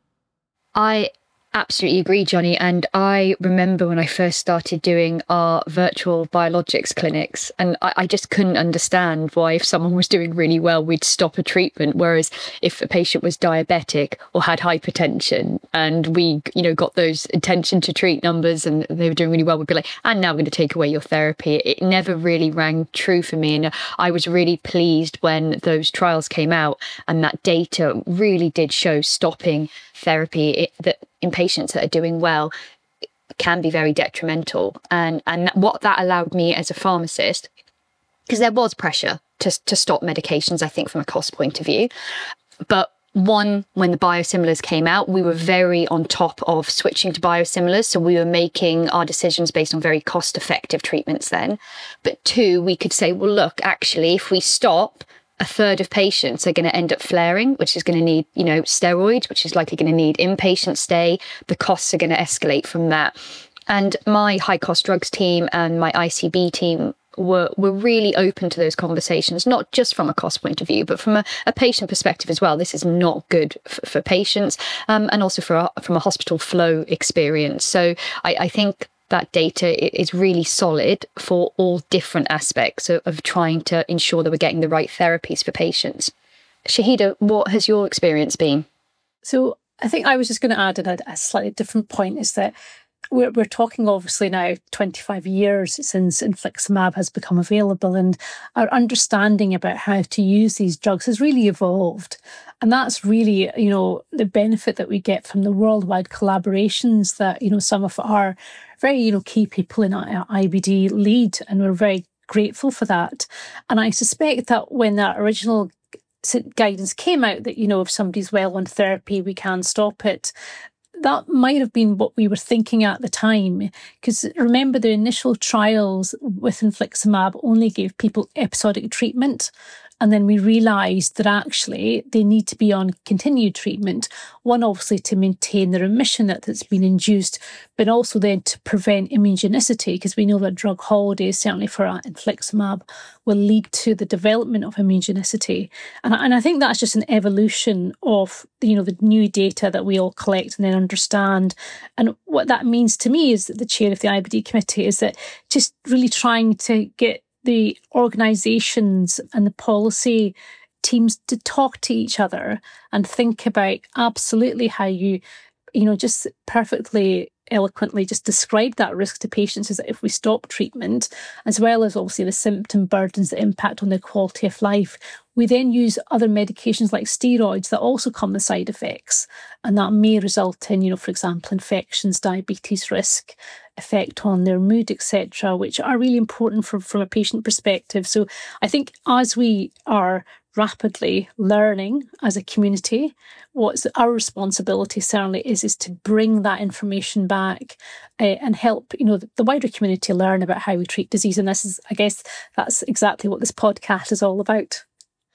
I absolutely agree, Johnny. And I remember when I first started doing our virtual biologics clinics, and I, I just couldn't understand why, if someone was doing really well, we'd stop a treatment. Whereas if a patient was diabetic or had hypertension and we, you know, got those intention to treat numbers and they were doing really well, we'd be like, and now we're going to take away your therapy. It never really rang true for me. And I was really pleased when those trials came out and that data really did show stopping therapy it, that in patients that are doing well can be very detrimental. And and what that allowed me as a pharmacist, because there was pressure to, to stop medications, I think, from a cost point of view. But one, when the biosimilars came out, we were very on top of switching to biosimilars. So we were making our decisions based on very cost effective treatments then. But two, we could say, well, look, actually, if we stop, a third of patients are going to end up flaring, which is going to need, you know, steroids, which is likely going to need inpatient stay. The costs are going to escalate from that. And my high cost drugs team and my I C B team were were really open to those conversations, not just from a cost point of view, but from a, a patient perspective as well. This is not good f- for patients um, and also for a, from a hospital flow experience. So I, I think that data is really solid for all different aspects of, of trying to ensure that we're getting the right therapies for patients. Shahida, what has your experience been? So I think I was just going to add in a, a slightly different point, is that We're, we're talking obviously now twenty-five years since infliximab has become available, and our understanding about how to use these drugs has really evolved. And that's really, you know, the benefit that we get from the worldwide collaborations that, you know, some of our very, you know, key people in I B D lead, and we're very grateful for that. And I suspect that when that original guidance came out that, you know, if somebody's well on therapy, we can stop it, that might have been what we were thinking at the time. Because remember, the initial trials with infliximab only gave people episodic treatment. And then we realised that actually they need to be on continued treatment. One, obviously, to maintain the remission that's been induced, but also then to prevent immunogenicity, because we know that drug holidays, certainly for infliximab, will lead to the development of immunogenicity. And, and I think that's just an evolution of, you know, the new data that we all collect and then understand. And what that means to me is that the chair of the I B D committee is that just really trying to get the organisations and the policy teams to talk to each other and think about absolutely how you, you know, just perfectly eloquently just describe that risk to patients, is that if we stop treatment, as well as obviously the symptom burdens that impact on their quality of life, we then use other medications like steroids that also come with side effects. And that may result in, you know, for example, infections, diabetes risk, effect on their mood, et cetera, which are really important from, from a patient perspective. So I think as we are rapidly learning as a community, what's our responsibility certainly is is to bring that information back uh, and help, you know, the, the wider community learn about how we treat disease. And this is, I guess, that's exactly what this podcast is all about.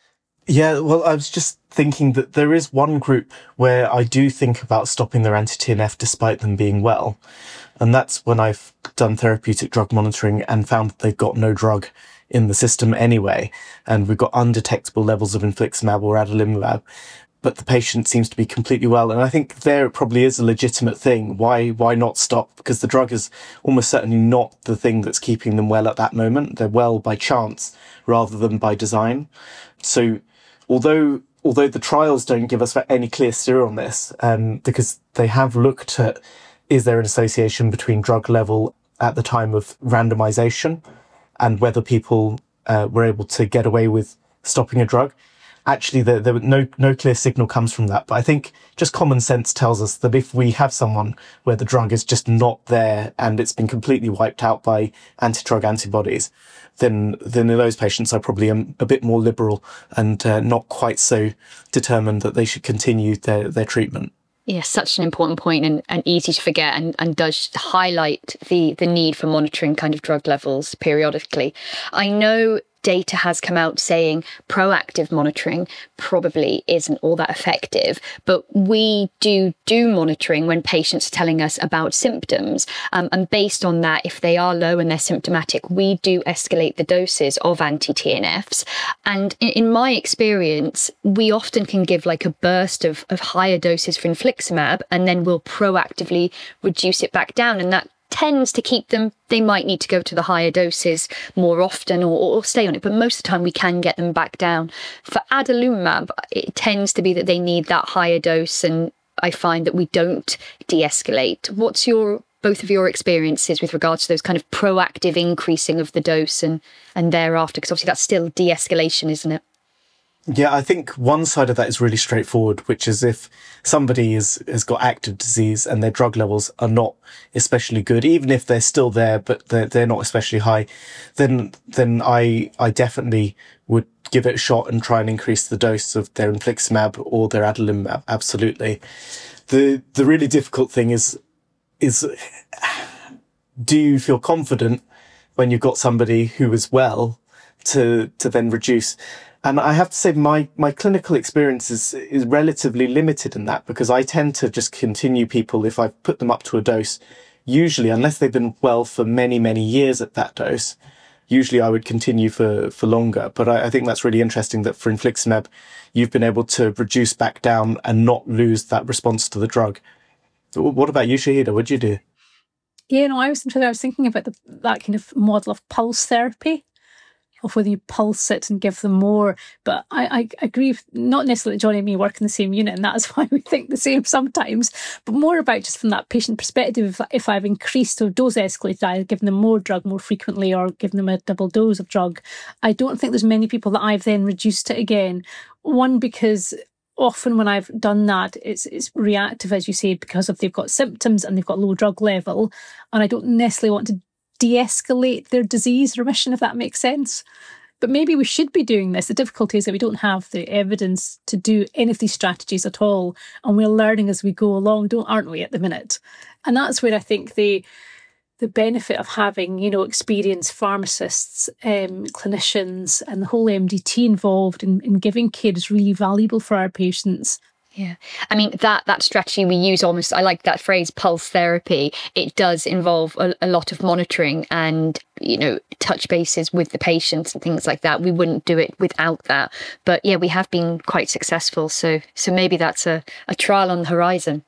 Yeah, well, I was just thinking that there is one group where I do think about stopping their anti-T N F despite them being well. And that's when I've done therapeutic drug monitoring and found that they've got no drug in the system anyway. And we've got undetectable levels of infliximab or adalimumab, but the patient seems to be completely well. And I think there it probably is a legitimate thing. Why, why not stop? Because the drug is almost certainly not the thing that's keeping them well at that moment. They're well by chance rather than by design. So although although the trials don't give us any clear steer on this, um, because they have looked at, is there an association between drug level at the time of randomization and whether people uh, were able to get away with stopping a drug? Actually, there, there no no clear signal comes from that. But I think just common sense tells us that if we have someone where the drug is just not there and it's been completely wiped out by anti-drug antibodies, then then in those patients I probably am a bit more liberal and uh, not quite so determined that they should continue their, their treatment. Yes, such an important point and, and easy to forget, and, and does highlight the, the need for monitoring kind of drug levels periodically. I know data has come out saying proactive monitoring probably isn't all that effective, but we do do monitoring when patients are telling us about symptoms. Um, and based on that, if they are low and they're symptomatic, we do escalate the doses of anti-T N Fs. And in, in my experience, we often can give like a burst of, of higher doses for infliximab, and then we'll proactively reduce it back down. And that tends to keep them, they might need to go to the higher doses more often or, or stay on it, but most of the time we can get them back down. For adalimumab, it tends to be that they need that higher dose, and I find that we don't de-escalate. What's your both of your experiences with regards to those kind of proactive increasing of the dose and, and thereafter? Because obviously that's still de-escalation, isn't it? Yeah, I think one side of that is really straightforward, which is if somebody is, has got active disease and their drug levels are not especially good, even if they're still there, but they're, they're not especially high, then then I I definitely would give it a shot and try and increase the dose of their infliximab or their adalimumab, absolutely. The the really difficult thing is, is do you feel confident when you've got somebody who is well to to then reduce? And I have to say my, my clinical experience is, is relatively limited in that, because I tend to just continue people if I've put them up to a dose, usually, unless they've been well for many, many years at that dose, usually I would continue for, for longer. But I, I think that's really interesting that for infliximab, you've been able to reduce back down and not lose that response to the drug. What about you, Shahida? What did you do? Yeah, no, I was I was thinking about the, that kind of model of pulse therapy, of whether you pulse it and give them more. But I, I agree, not necessarily Johnny and me work in the same unit, and that is why we think the same sometimes, but more about just from that patient perspective. If, if I've increased or dose escalated, I've given them more drug more frequently or given them a double dose of drug, I don't think there's many people that I've then reduced it again. One, because often when I've done that, it's it's reactive, as you say, because of they've got symptoms and they've got low drug level, and I don't necessarily want to de-escalate their disease remission, if that makes sense. But maybe we should be doing this. The difficulty is that we don't have the evidence to do any of these strategies at all, and we're learning as we go along, don't aren't we, at the minute? And that's where I think the the benefit of having, you know, experienced pharmacists, um, clinicians, and the whole M D T involved in, in giving care is really valuable for our patients. Yeah. I mean, that that strategy we use almost, I like that phrase, pulse therapy. It does involve a, a lot of monitoring and, you know, touch bases with the patients and things like that. We wouldn't do it without that. But yeah, we have been quite successful. So so maybe that's a, a trial on the horizon.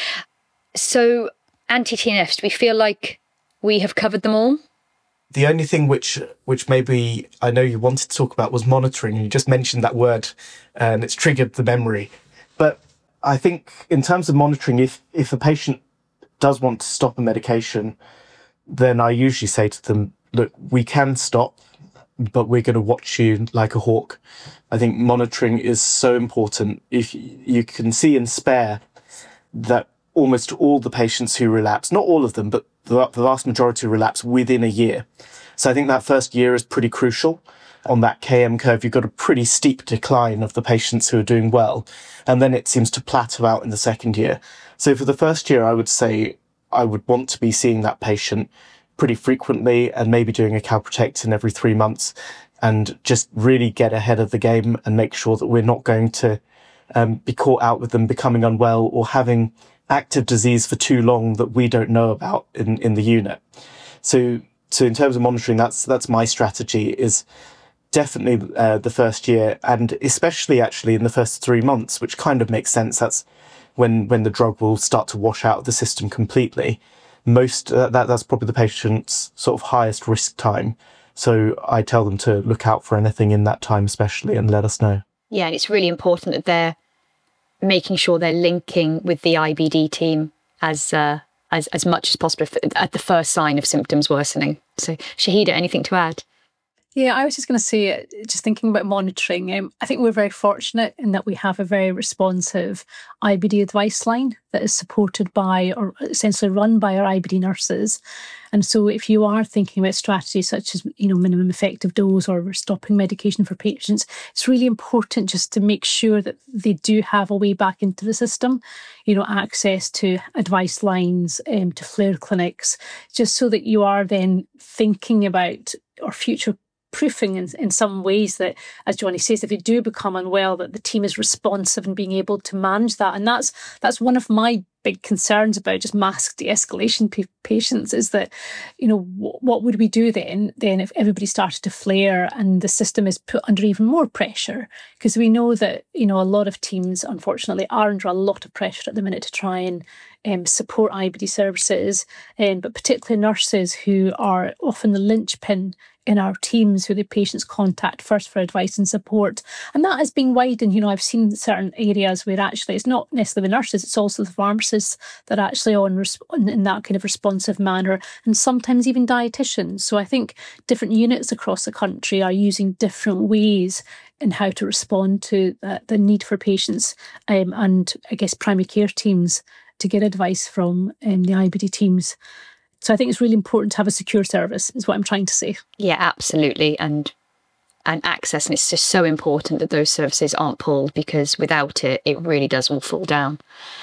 So anti-T N Fs, do we feel like we have covered them all? The only thing which which maybe I know you wanted to talk about was monitoring. You just mentioned that word and it's triggered the memory. But I think in terms of monitoring, if, if a patient does want to stop a medication, then I usually say to them, look, we can stop, but we're going to watch you like a hawk. I think monitoring is so important. If you can see in SPARE that almost all the patients who relapse, not all of them, but the, the vast majority relapse within a year. So I think that first year is pretty crucial. On that K M curve, you've got a pretty steep decline of the patients who are doing well, and then it seems to plateau out in the second year. So for the first year, I would say I would want to be seeing that patient pretty frequently and maybe doing a calprotectin every three months and just really get ahead of the game and make sure that we're not going to um, be caught out with them becoming unwell or having active disease for too long that we don't know about in, in the unit. So, so in terms of monitoring, that's that's my strategy, is definitely uh, the first year, and especially actually in the first three months, which kind of makes sense. That's when when the drug will start to wash out of the system completely. Most uh, that that's probably the patient's sort of highest risk time. So I tell them to look out for anything in that time, especially, and let us know. Yeah, and it's really important that they're making sure they're linking with the I B D team as uh, as as much as possible at the first sign of symptoms worsening. So, Shahida, anything to add? Yeah, I was just going to say, just thinking about monitoring, um, I think we're very fortunate in that we have a very responsive I B D advice line that is supported by, or essentially run by, our I B D nurses. And so if you are thinking about strategies such as, you know, minimum effective dose or stopping medication for patients, it's really important just to make sure that they do have a way back into the system, you know, access to advice lines, um, to flare clinics, just so that you are then thinking about or future proofing in, in some ways that, as Johnny says, if you do become unwell, that the team is responsive and being able to manage that. And that's that's one of my big concerns about just mask de-escalation pa- patients is that, you know, w- what would we do then, then if everybody started to flare and the system is put under even more pressure? Because we know that, you know, a lot of teams, unfortunately, are under a lot of pressure at the minute to try and um, support I B D services, um, but particularly nurses who are often the linchpin in our teams who the patients contact first for advice and support. And that has been widened. You know, I've seen certain areas where actually it's not necessarily the nurses, it's also the pharmacists that are actually on res- in that kind of responsive manner, and sometimes even dietitians. So I think different units across the country are using different ways in how to respond to uh, the need for patients um, and I guess primary care teams to get advice from um, the I B D teams. So I think it's really important to have a secure service, is what I'm trying to say. Yeah, absolutely. And and access. And it's just so important that those services aren't pulled, because without it, it really does all fall down.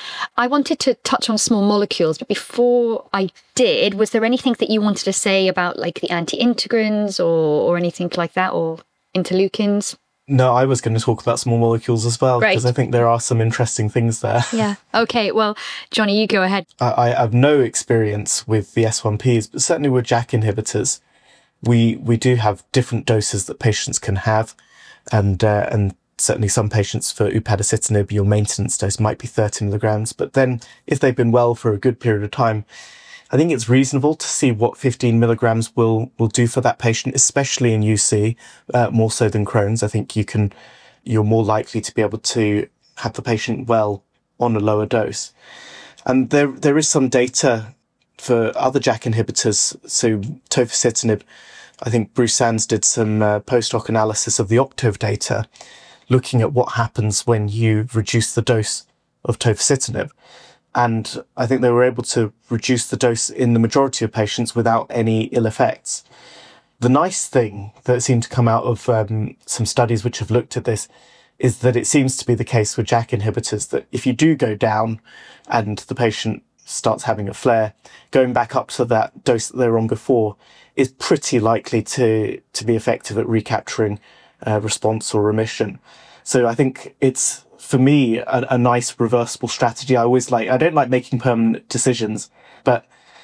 I wanted to touch on small molecules, but before I did, was there anything that you wanted to say about like the anti-integrins or, or anything like that, or interleukins? No, I was going to talk about small molecules as well, because I think there are some interesting things there. Yeah. Okay. Well, Johnny, you go ahead. I, I have no experience with the S one Ps, but certainly with JAK inhibitors, we we do have different doses that patients can have, and uh, and certainly some patients for upadacitinib, your maintenance dose might be thirty milligrams. But then, if they've been well for a good period of time, I think it's reasonable to see what fifteen milligrams will will do for that patient, especially in U C, uh, more so than Crohn's. I think you can, you're more likely to be able to have the patient well on a lower dose. And there there is some data for other JAK inhibitors. So tofacitinib, I think Bruce Sands did some uh, post-hoc analysis of the Octave data, looking at what happens when you reduce the dose of tofacitinib. And I think they were able to reduce the dose in the majority of patients without any ill effects. The nice thing that seemed to come out of um, some studies which have looked at this is that it seems to be the case with JAK inhibitors that if you do go down and the patient starts having a flare, going back up to that dose that they were on before is pretty likely to, to be effective at recapturing uh, response or remission. So I think it's, for me, a, a nice reversible strategy. I always like, I don't like making permanent decisions, but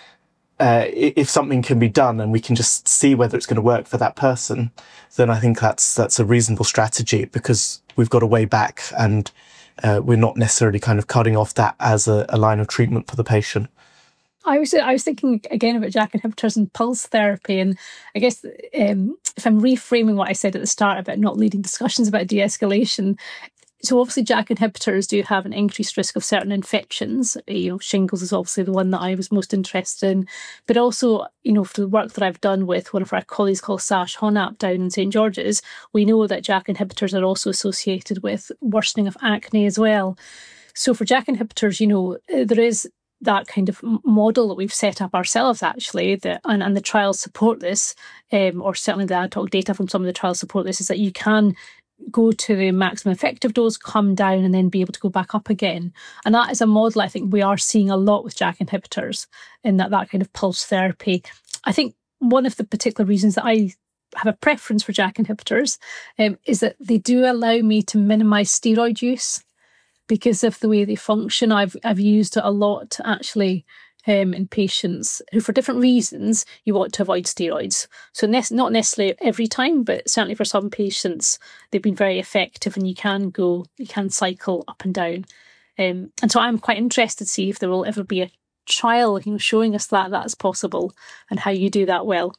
uh, if something can be done and we can just see whether it's going to work for that person, then I think that's that's a reasonable strategy, because we've got a way back and uh, we're not necessarily kind of cutting off that as a, a line of treatment for the patient. I was I was thinking again about JAK inhibitors and pulse therapy, and I guess um, if I'm reframing what I said at the start about not leading discussions about de-escalation, so obviously JAK inhibitors do have an increased risk of certain infections. You know, shingles is obviously the one that I was most interested in, but also, you know, for the work that I've done with one of our colleagues called Sash Honap down in Saint George's, we know that JAK inhibitors are also associated with worsening of acne as well. So for JAK inhibitors, you know, there is that kind of model that we've set up ourselves, actually, that and, and the trials support this, um, or certainly the ad hoc data from some of the trials support this, is that you can go to the maximum effective dose, come down, and then be able to go back up again. And that is a model I think we are seeing a lot with JAK inhibitors, in that that kind of pulse therapy. I think one of the particular reasons that I have a preference for JAK inhibitors um, is that they do allow me to minimise steroid use. Because of the way they function, I've I've used it a lot actually um, in patients who, for different reasons, you want to avoid steroids. So ne- not necessarily every time, but certainly for some patients, they've been very effective, and you can go, you can cycle up and down. Um, and so I'm quite interested to see if there will ever be a trial, you know, showing us that that's possible and how you do that well.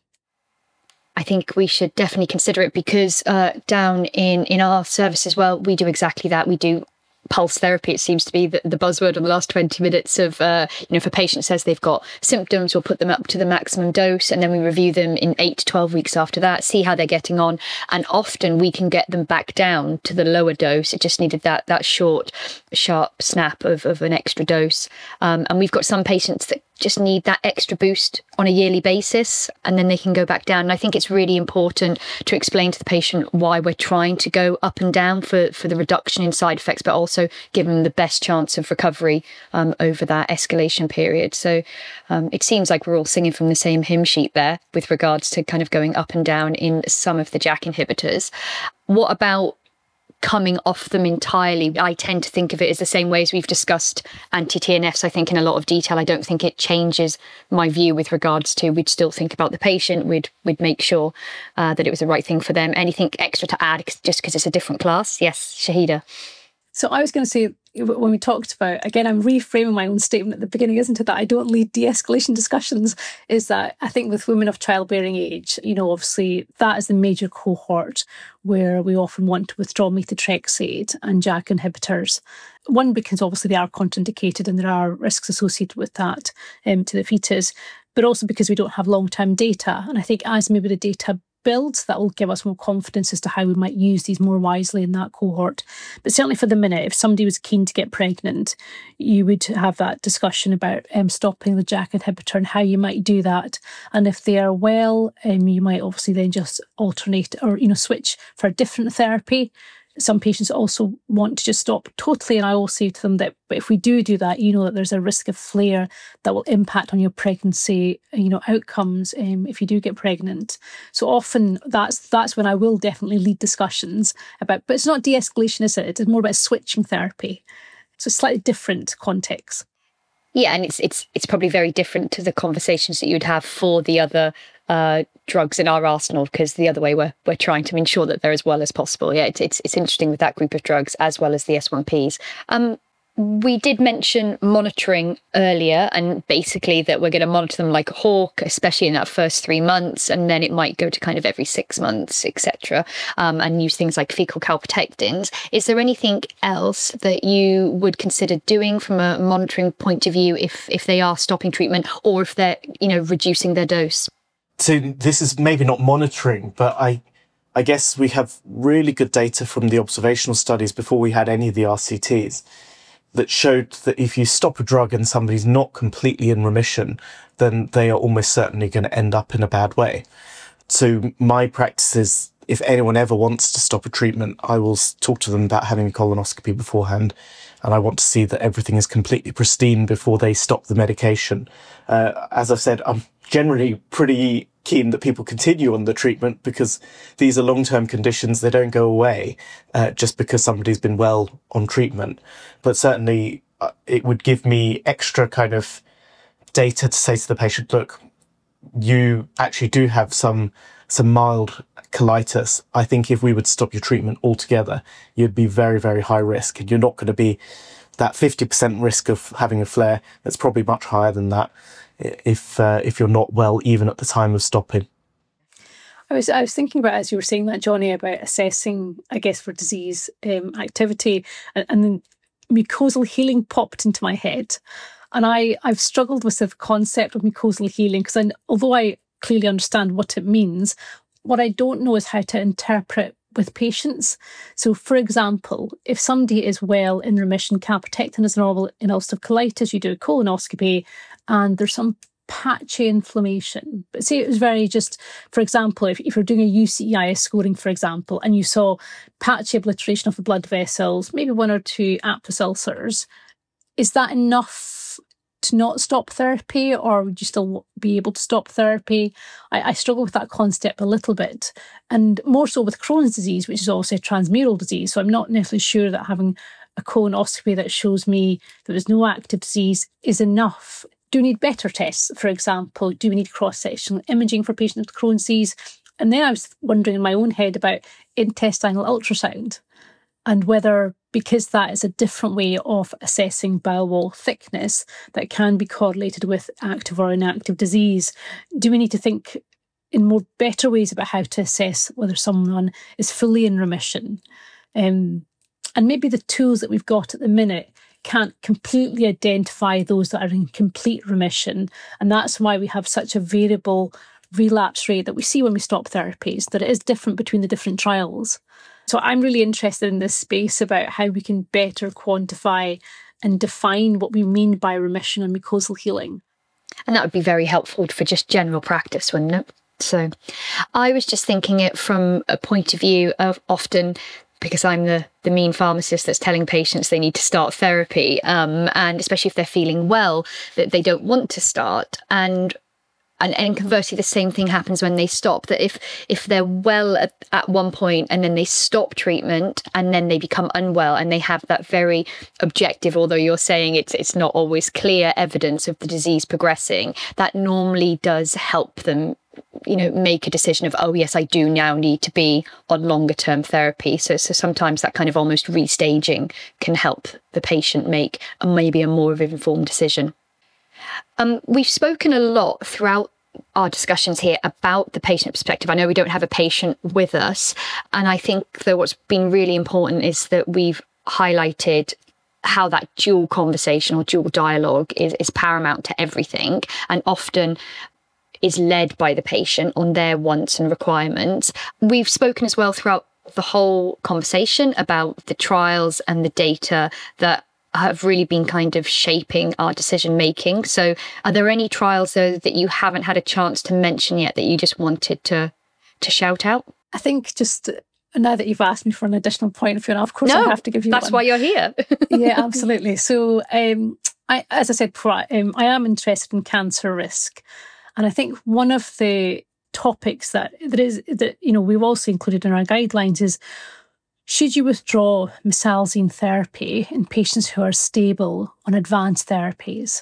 I think we should definitely consider it, because uh, down in, in our service as well, we do exactly that. We do pulse therapy. It seems to be the, the buzzword of the last twenty minutes of, uh, you know, if a patient says they've got symptoms, we'll put them up to the maximum dose, and then we review them in eight to twelve weeks after that, see how they're getting on. And often we can get them back down to the lower dose. It just needed that that short, sharp snap of, of an extra dose. Um, and we've got some patients that just need that extra boost on a yearly basis, and then they can go back down. And I think it's really important to explain to the patient why we're trying to go up and down for, for the reduction in side effects, but also give them the best chance of recovery um, over that escalation period. So um, it seems like we're all singing from the same hymn sheet there with regards to kind of going up and down in some of the JAK inhibitors. What about coming off them entirely? I tend to think of it as the same way as we've discussed anti-T N Fs, I think, in a lot of detail. I don't think it changes my view with regards to, we'd still think about the patient, we'd we'd make sure uh, that it was the right thing for them. Anything extra to add, just because it's a different class? Yes, Shahida. So I was going to say, when we talked about, again, I'm reframing my own statement at the beginning, isn't it, that I don't lead de-escalation discussions, is that I think with women of childbearing age, you know, obviously that is the major cohort where we often want to withdraw methotrexate and JAK inhibitors. One, because obviously they are contraindicated and there are risks associated with that um, to the fetus, but also because we don't have long-term data. And I think as maybe the data builds, that will give us more confidence as to how we might use these more wisely in that cohort. But certainly for the minute, if somebody was keen to get pregnant, you would have that discussion about um, stopping the JAK inhibitor and how you might do that. And if they are well, um, you might obviously then just alternate or, you know, switch for a different therapy Some patients also want to just stop totally, and I will say to them that, but if we do do that, you know that there's a risk of flare that will impact on your pregnancy, you know, outcomes um, if you do get pregnant. So often that's that's when I will definitely lead discussions about, but it's not de-escalation, is it? It's more about switching therapy. So slightly different context. Yeah, and it's it's it's probably very different to the conversations that you'd have for the other uh, drugs in our arsenal, because the other way we're we're trying to ensure that they're as well as possible. Yeah, it's it's, it's interesting with that group of drugs as well as the S one Ps. Um, we did mention monitoring earlier, and basically that we're going to monitor them like a hawk, especially in that first three months, and then it might go to kind of every six months, et cetera, um, and use things like fecal calprotectins. Is there anything else that you would consider doing from a monitoring point of view if if they are stopping treatment, or if they're, you know, reducing their dose? So this is maybe not monitoring, but I I guess we have really good data from the observational studies before we had any of the R C Ts that showed that if you stop a drug and somebody's not completely in remission, then they are almost certainly going to end up in a bad way. So my practice is, if anyone ever wants to stop a treatment, I will talk to them about having a colonoscopy beforehand, and I want to see that everything is completely pristine before they stop the medication. Uh, as I've said, I'm generally pretty keen that people continue on the treatment, because these are long-term conditions. They don't go away uh, just because somebody's been well on treatment. But certainly uh, it would give me extra kind of data to say to the patient, look, you actually do have some some mild colitis. I think if we would stop your treatment altogether, you'd be very, very high risk, and you're not going to be that fifty percent risk of having a flare. That's probably much higher than that if uh, if you're not well, even at the time of stopping. I was I was thinking about, as you were saying that, Johnny, about assessing, I guess, for disease um, activity, and, and then mucosal healing popped into my head. And I, I've struggled with the concept of mucosal healing, because although I clearly understand what it means, what I don't know is how to interpret with patients. So, for example, if somebody is well in remission, calprotectin is normal in ulcerative colitis, you do a colonoscopy, and there's some patchy inflammation. But say it was very just, for example, if, if you're doing a U C I S scoring, for example, and you saw patchy obliteration of the blood vessels, maybe one or two aphthous ulcers, is that enough to not stop therapy, or would you still be able to stop therapy? I, I struggle with that concept a little bit, and more so with Crohn's disease, which is also a transmural disease. So I'm not necessarily sure that having a colonoscopy that shows me that there's no active disease is enough. Do we need better tests, for example? Do we need cross-sectional imaging for patients with Crohn's disease? And then I was wondering in my own head about intestinal ultrasound, and whether, because that is a different way of assessing bowel wall thickness that can be correlated with active or inactive disease, do we need to think in more better ways about how to assess whether someone is fully in remission? Um, and maybe the tools that we've got at the minute can't completely identify those that are in complete remission. And that's why we have such a variable relapse rate that we see when we stop therapies, that it is different between the different trials. So I'm really interested in this space about how we can better quantify and define what we mean by remission and mucosal healing. And that would be very helpful for just general practice, wouldn't it? So I was just thinking it from a point of view of often, because I'm the, the mean pharmacist that's telling patients they need to start therapy, um, and especially if they're feeling well, that they don't want to start. And And, and conversely, the same thing happens when they stop, that if if they're well at, at one point and then they stop treatment and then they become unwell and they have that very objective, although you're saying it's it's not always clear evidence of the disease progressing, that normally does help them, you know, make a decision of, oh, yes, I do now need to be on longer term therapy. So, so sometimes that kind of almost restaging can help the patient make a, maybe a more of an informed decision. Um, we've spoken a lot throughout our discussions here about the patient perspective. I know we don't have a patient with us, and I think that what's been really important is that we've highlighted how that dual conversation or dual dialogue is, is paramount to everything, and often is led by the patient on their wants and requirements. We've spoken as well throughout the whole conversation about the trials and the data that have really been kind of shaping our decision making. So are there any trials though that you haven't had a chance to mention yet that you just wanted to to shout out? I think just Now that you've asked me for an additional point, Fiona, of course no, I have to give you that's one. why you're here. Yeah, absolutely. So, um, I, as I said before, um, I am interested in cancer risk. And I think one of the topics that there is, that, you know, we've also included in our guidelines is, should you withdraw mesalazine therapy in patients who are stable on advanced therapies?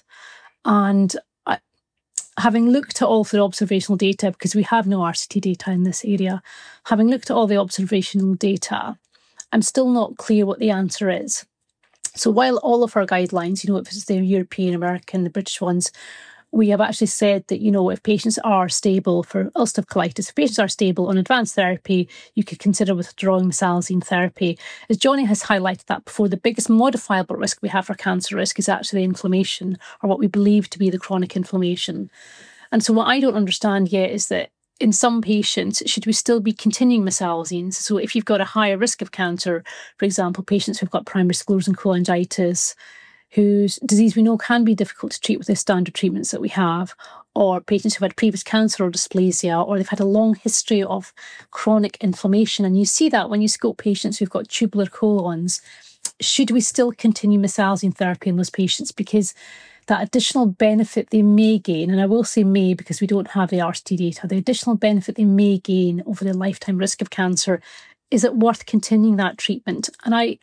And I, having looked at all of the observational data, because we have no R C T data in this area, having looked at all the observational data, I'm still not clear what the answer is. So while all of our guidelines, you know, if it's the European, American, the British ones, we have actually said that, you know, if patients are stable for ulcerative colitis, if patients are stable on advanced therapy, you could consider withdrawing mesalazine therapy. As Johnny has highlighted that before, the biggest modifiable risk we have for cancer risk is actually inflammation, or what we believe to be the chronic inflammation. And so what I don't understand yet is that in some patients, should we still be continuing mesalazines? So if you've got a higher risk of cancer, for example, patients who've got primary sclerosing cholangitis, whose disease we know can be difficult to treat with the standard treatments that we have, or patients who've had previous cancer or dysplasia, or they've had a long history of chronic inflammation. And you see that when you scope patients who've got tubular colons. Should we still continue mesalazine therapy in those patients? Because that additional benefit they may gain, and I will say may because we don't have the R C T data, the additional benefit they may gain over the lifetime risk of cancer, is it worth continuing that treatment? And I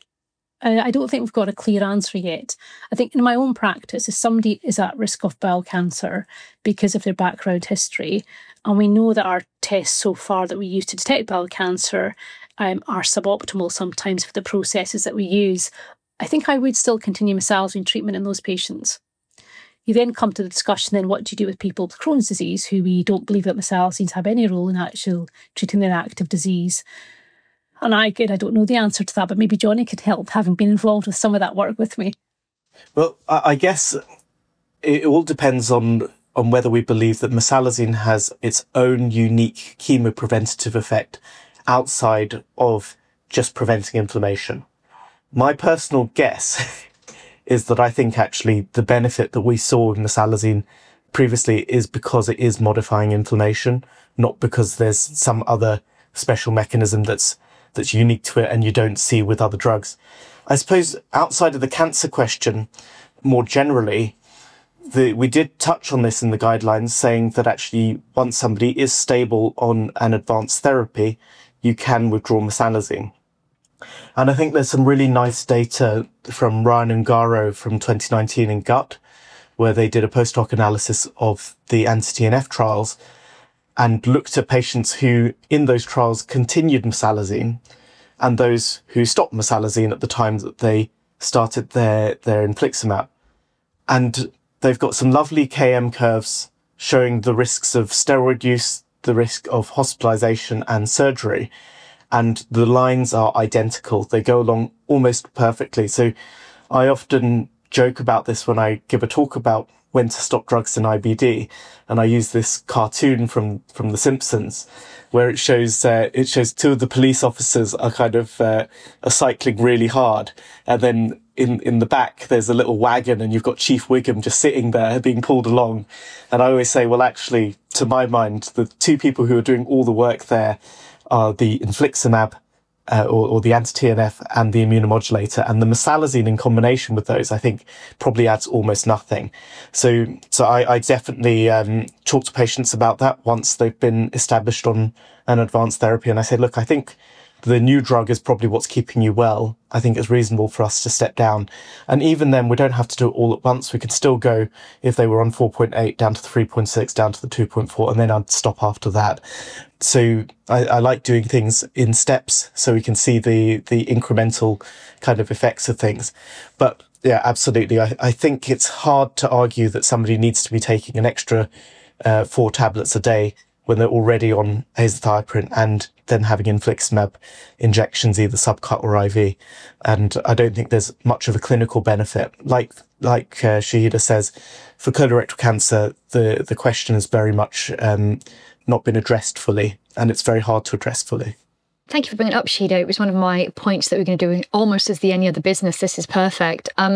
I don't think we've got a clear answer yet. I think in my own practice, if somebody is at risk of bowel cancer because of their background history, and we know that our tests so far that we use to detect bowel cancer um, are suboptimal sometimes for the processes that we use, I think I would still continue mesalazine treatment in those patients. You then come to the discussion, then what do you do with people with Crohn's disease, who we don't believe that mesalazines have any role in actual treating their active disease? And I, again, I don't know the answer to that, but maybe Johnny could help, having been involved with some of that work with me. Well, I guess it all depends on, on whether we believe that mesalazine has its own unique chemopreventative effect outside of just preventing inflammation. My personal guess is that I think actually the benefit that we saw in mesalazine previously is because it is modifying inflammation, not because there's some other special mechanism that's that's unique to it and you don't see with other drugs. I suppose outside of the cancer question, more generally, the, we did touch on this in the guidelines, saying that actually once somebody is stable on an advanced therapy, you can withdraw mesalazine. And I think there's some really nice data from Ryan and Garo from twenty nineteen in Gut, where they did a post-hoc analysis of the anti-T N F trials and looked at patients who, in those trials, continued mesalazine and those who stopped mesalazine at the time that they started their, their infliximab. And they've got some lovely K M curves showing the risks of steroid use, the risk of hospitalization and surgery. And the lines are identical. They go along almost perfectly. So I often joke about this when I give a talk about when to stop drugs in I B D. And I use this cartoon from, from The Simpsons, where it shows, uh, it shows two of the police officers are kind of, uh, are cycling really hard. And then in, in the back, there's a little wagon and you've got Chief Wiggum just sitting there being pulled along. And I always say, well, actually, to my mind, the two people who are doing all the work there are the infliximab uh, or, or the anti-T N F and the immunomodulator, and the mesalazine in combination with those, I think, probably adds almost nothing. So, so I, I definitely um, talk to patients about that once they've been established on an advanced therapy, and I say, look, I think the new drug is probably what's keeping you well. I think it's reasonable for us to step down. And even then, we don't have to do it all at once. We could still go, if they were on four point eight, down to the three point six, down to the two point four, and then I'd stop after that. So I, I like doing things in steps so we can see the, the incremental kind of effects of things. But yeah, absolutely. I, I think it's hard to argue that somebody needs to be taking an extra uh, four tablets a day when they're already on azathioprine and then having infliximab injections, either subcut or I V. And I don't think there's much of a clinical benefit. Like like uh, Shahida says, for colorectal cancer, the, the question has very much um, not been addressed fully, and it's very hard to address fully. Thank you for bringing it up, Shahida. It was one of my points that we're going to do almost as the any other business. This is perfect. Um,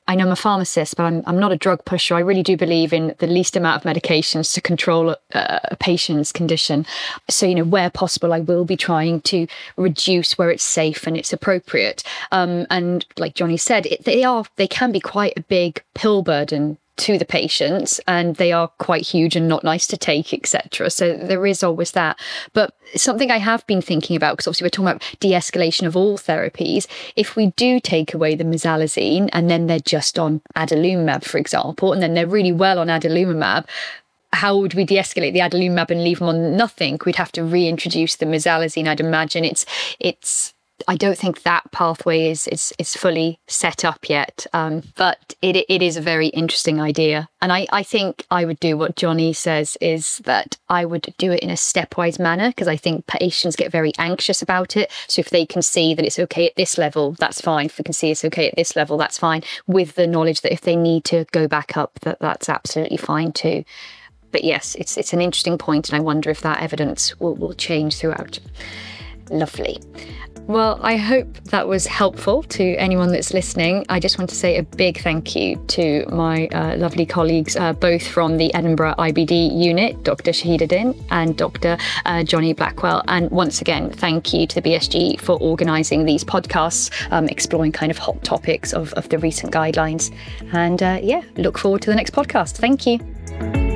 I know I'm a pharmacist, but I'm, I'm not a drug pusher. I really do believe in the least amount of medications to control a, a patient's condition. So, you know, where possible, I will be trying to reduce where it's safe and it's appropriate. Um, and like Johnny said, it, they are they can be quite a big pill burden to the patients, and they are quite huge and not nice to take, et cetera. So there is always that. But something I have been thinking about, because obviously we're talking about de-escalation of all therapies, if we do take away the mesalazine and then they're just on adalimumab, for example, and then they're really well on adalimumab, how would we de-escalate the adalimumab and leave them on nothing? We'd have to reintroduce the mesalazine. I'd imagine it's it's I don't think that pathway is is, is fully set up yet, um, but it it is a very interesting idea. And I, I think I would do what Johnny says, is that I would do it in a stepwise manner, because I think patients get very anxious about it. So if they can see that it's okay at this level, that's fine. If they can see it's okay at this level, that's fine, with the knowledge that if they need to go back up, that that's absolutely fine too. But yes, it's it's an interesting point, and I wonder if that evidence will, will change throughout. Lovely. Well, I hope that was helpful to anyone that's listening. I just want to say a big thank you to my uh, lovely colleagues, uh, both from the Edinburgh I B D unit, Doctor Shahida Din and Doctor Uh, Johnny Blackwell. And once again, thank you to the B S G for organising these podcasts, um, exploring kind of hot topics of, of the recent guidelines. And uh, yeah, look forward to the next podcast. Thank you.